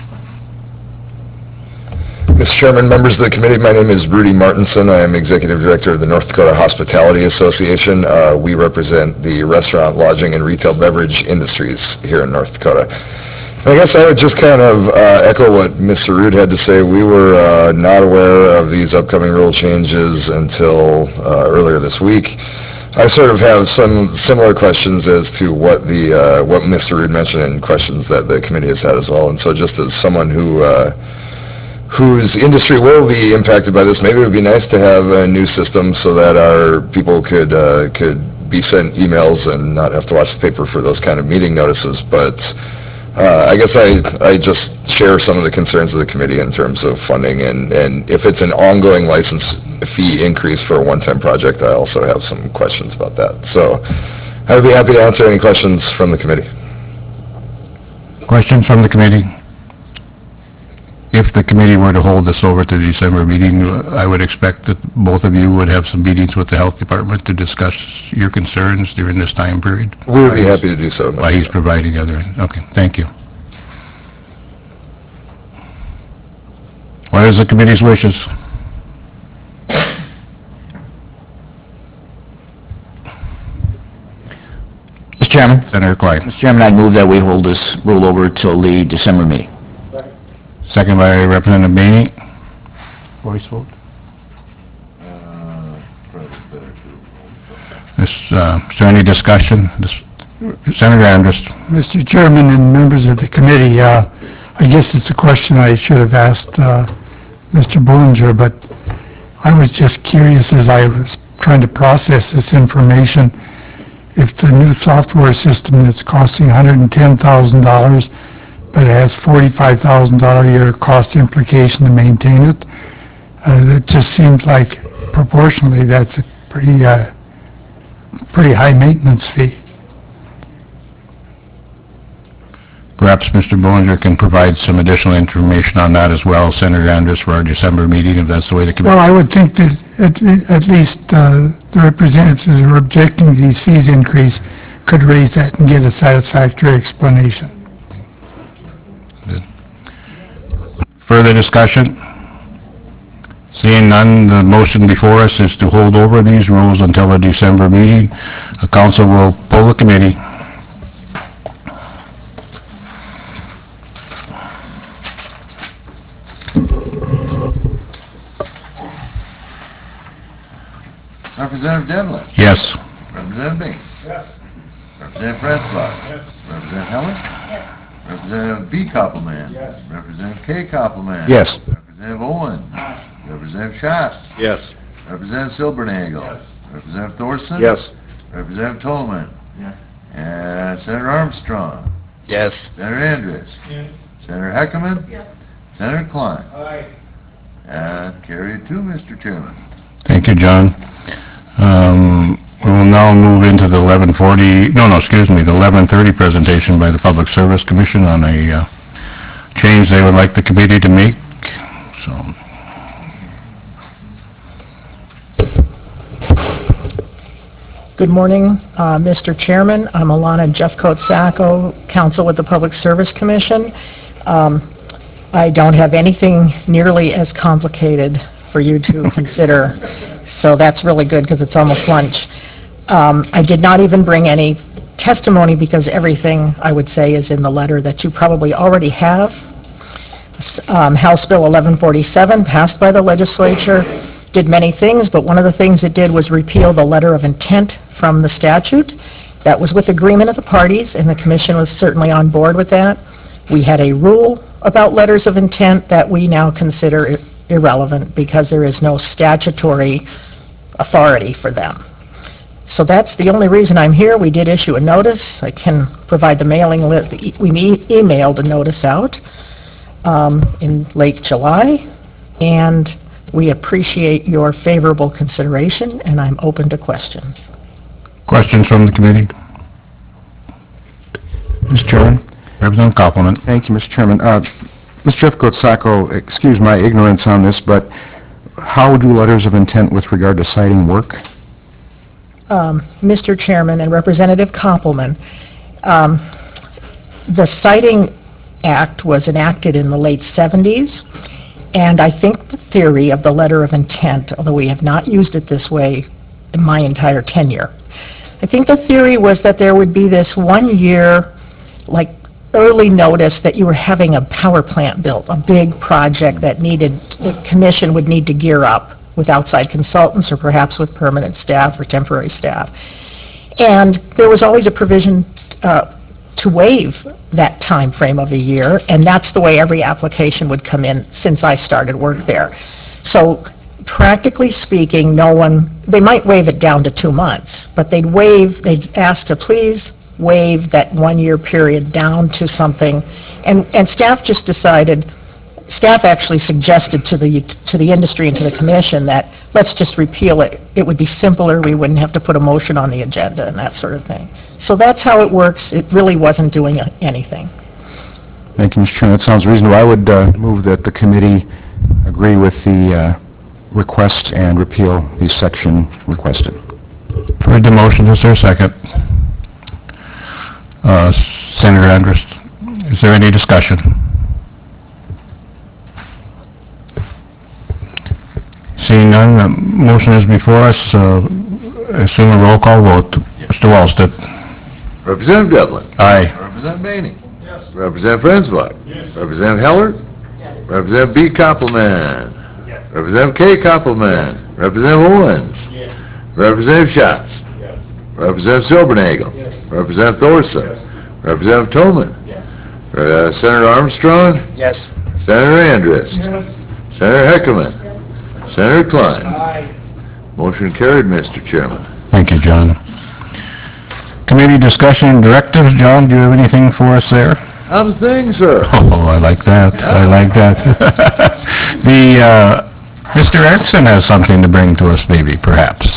Mister Chairman, members of the committee, my name is Rudy Martinson. I am Executive Director of the North Dakota Hospitality Association. Uh, we represent the restaurant, lodging, and retail beverage industries here in North Dakota. And I guess I would just kind of uh, echo what Mister Root had to say. We were uh, not aware of these upcoming rule changes until uh, earlier this week. I sort of have some similar questions as to what the uh, what Mister Root mentioned and questions that the committee has had as well. And so just as someone who uh, whose industry will be impacted by this, maybe it would be nice to have a new system so that our people could uh, could be sent emails and not have to watch the paper for those kind of meeting notices. But uh, I guess I, I just share some of the concerns of the committee in terms of funding, and, and if it's an ongoing license fee increase for a one-time project, I also have some questions about that. So I would be happy to answer any questions from the committee. Questions from the committee? If the committee were to hold this over to the December meeting, I would expect that both of you would have some meetings with the health department to discuss your concerns during this time period. We would be happy to do so. While he's providing the other, okay, thank you. What is the committee's wishes? Mister Chairman? Senator Klein. Mister Chairman, I'd move that we hold this rule over till the December meeting. Second by Representative Bainey. Voice vote. Is, uh, is there any discussion? This, Senator Andrus. Mister Chairman and members of the committee, uh, I guess it's a question I should have asked uh, Mister Bullinger, but I was just curious as I was trying to process this information. If the new software system that's costing one hundred ten thousand dollars, but it has forty-five thousand dollars a year cost implication to maintain it, uh, it just seems like proportionally that's a pretty, uh, pretty high maintenance fee. Perhaps Mister Bollinger can provide some additional information on that as well, Senator Andrus, for our December meeting, if that's the way the committee... Well, I would think that at, at least uh, the representatives who are objecting to these fees increase could raise that and get a satisfactory explanation. Further discussion? Seeing none, the motion before us is to hold over these rules until the December meeting. The council will poll the committee. Representative Devlin? Yes. Representative Bing? Yes. Representative Francois? Yes. Representative Heller? Yes. Representative B. Koppelman? Yes. Representative K. Koppelman? Yes. Representative Owens? Representative Schatz? Yes. Representative Silbernagle? Yes. Representative Thorson? Yes. Representative Tolman? Yes. And Senator Armstrong? Yes. Senator Andrus? Yes. Senator Heckman? Yes. Senator Klein? Aye. And carried two, Mister Chairman. Thank you, John. Um, We will now move into the eleven forty, no, no, excuse me, the eleven thirty presentation by the Public Service Commission on a uh, change they would like the committee to make. So, Good morning, uh, Mister Chairman. I'm Alana Jeffcoat-Sacco, counsel with the Public Service Commission. Um, I don't have anything nearly as complicated for you to consider, so that's really good because it's almost lunch. Um, I did not even bring any testimony because everything, I would say, is in the letter that you probably already have. Um, House Bill eleven forty-seven, passed by the legislature, did many things, but one of the things it did was repeal the letter of intent from the statute. That was with agreement of the parties, and the commission was certainly on board with that. We had a rule about letters of intent that we now consider irrelevant because there is no statutory authority for them. So that's the only reason I'm here. We did issue a notice. I can provide the mailing list. We e- emailed a notice out um, in late July, and we appreciate your favorable consideration, and I'm open to questions. questions from the committee? Mister Chairman? Representative Koppelman. Thank you, Mister Chairman. Uh, Mister Jeffcoat-Sacco, excuse my ignorance on this, but how do letters of intent with regard to citing work? Um, Mister Chairman and Representative Koppelman, um, the Citing Act was enacted in the late seventies, and I think the theory of the letter of intent, although we have not used it this way in my entire tenure, I think the theory was that there would be this one year, like, early notice that you were having a power plant built, a big project that needed, the commission would need to gear up with outside consultants or perhaps with permanent staff or temporary staff. And there was always a provision uh, to waive that time frame of a year, and that's the way every application would come in since I started work there. So practically speaking, no one, they might waive it down to two months, but they'd waive, they'd ask to please waive that one-year period down to something, and, and staff just decided, staff actually suggested to the, to the industry and to the commission that let's just repeal it. It would be simpler, we wouldn't have to put a motion on the agenda and that sort of thing. So that's how it works. It really wasn't doing anything. Thank you, Mister Chairman. That sounds reasonable. I would uh, move that the committee agree with the uh, request and repeal the section requested. Heard the motion. Is there a second? Uh, Senator Andrus, is there any discussion? Seeing none, the motion is before us. Uh, assume a roll call vote. Mister Wallstedt. Representative Devlin? Aye. Representative Manning? Yes. Representative Francois? Yes. Representative Heller? Yes. Representative B. Koppelman? Yes. Representative K. Koppelman? Representative Owens? Yes. Representative Schatz? Yes. Representative Silbernagle? Yes. Representative Thorson? Yes. Representative Tolman? Yes. Uh, Senator Armstrong? Yes. Senator Andrus? Yes. Senator Heckman? Senator Klein? Aye. Motion carried, Mister Chairman. Thank you, John. Committee discussion directives. John, do you have anything for us there? Not a thing, sir. Oh, I like that. I like that. The, uh, Mister Erickson has something to bring to us, maybe, perhaps.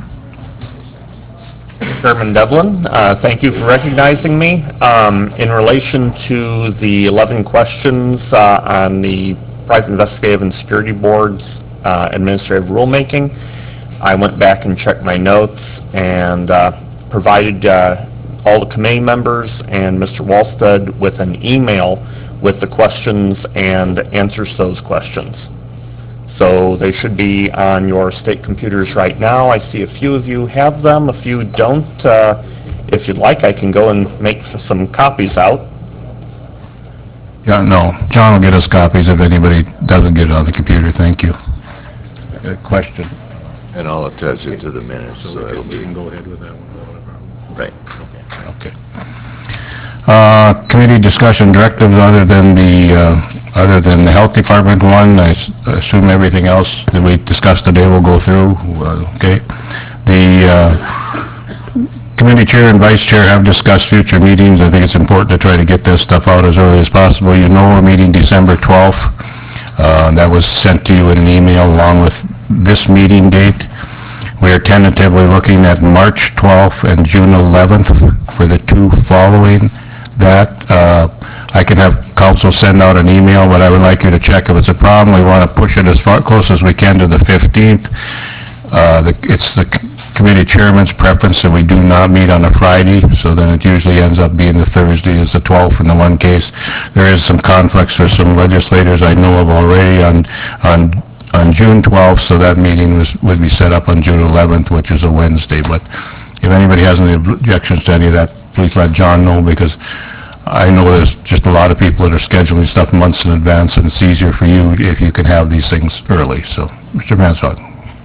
Chairman Devlin, uh, thank you for recognizing me. Um, In relation to the eleven questions uh, on the Private Investigative and Security Board's uh, administrative rulemaking, I went back and checked my notes and uh, provided uh, all the committee members and Mister Walstead with an email with the questions and answers to those questions. So they should be on your state computers right now. I see a few of you have them, a few don't. Uh, If you'd like, I can go and make some copies out. Yeah, no, John will get us copies if anybody doesn't get it on the computer. Thank you. Uh, Question? And I'll attach it to the minutes, so it'll be... go ahead with that one. Right. Okay. Uh, Committee discussion directives other than the, uh, other than the Health Department one, I s- assume everything else that we discussed today will go through, uh, okay? The uh, committee chair and vice chair have discussed future meetings. I think it's important to try to get this stuff out as early as possible. You know we're meeting December twelfth. Uh, That was sent to you in an email along with this meeting date. We are tentatively looking at March twelfth and June eleventh for the two following that. Uh, I can have council send out an email, but I would like you to check if it's a problem. We want to push it as far, close as we can to the fifteenth. Uh, the- It's the c- committee chairman's preference that we do not meet on a Friday, so then it usually ends up being the Thursday is the twelfth in the one case. There is some conflicts for some legislators I know of already on, on on June twelfth, so that meeting was, would be set up on June eleventh, which is a Wednesday. But if anybody has any objections to any of that, please let John know, because I know there's just a lot of people that are scheduling stuff months in advance, and it's easier for you if you can have these things early. So, Mister Mansog.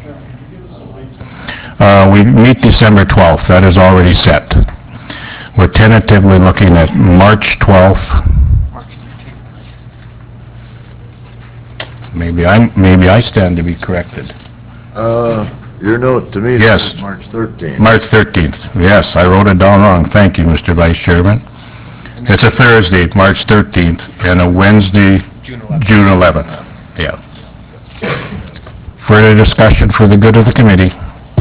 Uh, we meet December twelfth. That is already set. We're tentatively looking at March twelfth. Maybe I, maybe I stand to be corrected. Uh, your note to me Yes. says March thirteenth. March thirteenth. Yes, I wrote it down wrong. Thank you, Mister Vice Chairman. It's a Thursday, March thirteenth, and a Wednesday, June eleventh. Yeah. Further discussion for the good of the committee?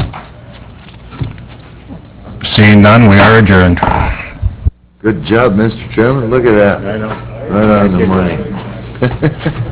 Seeing none, we are adjourned. Good job, Mister Chairman. Look at that. I know. Right on the money.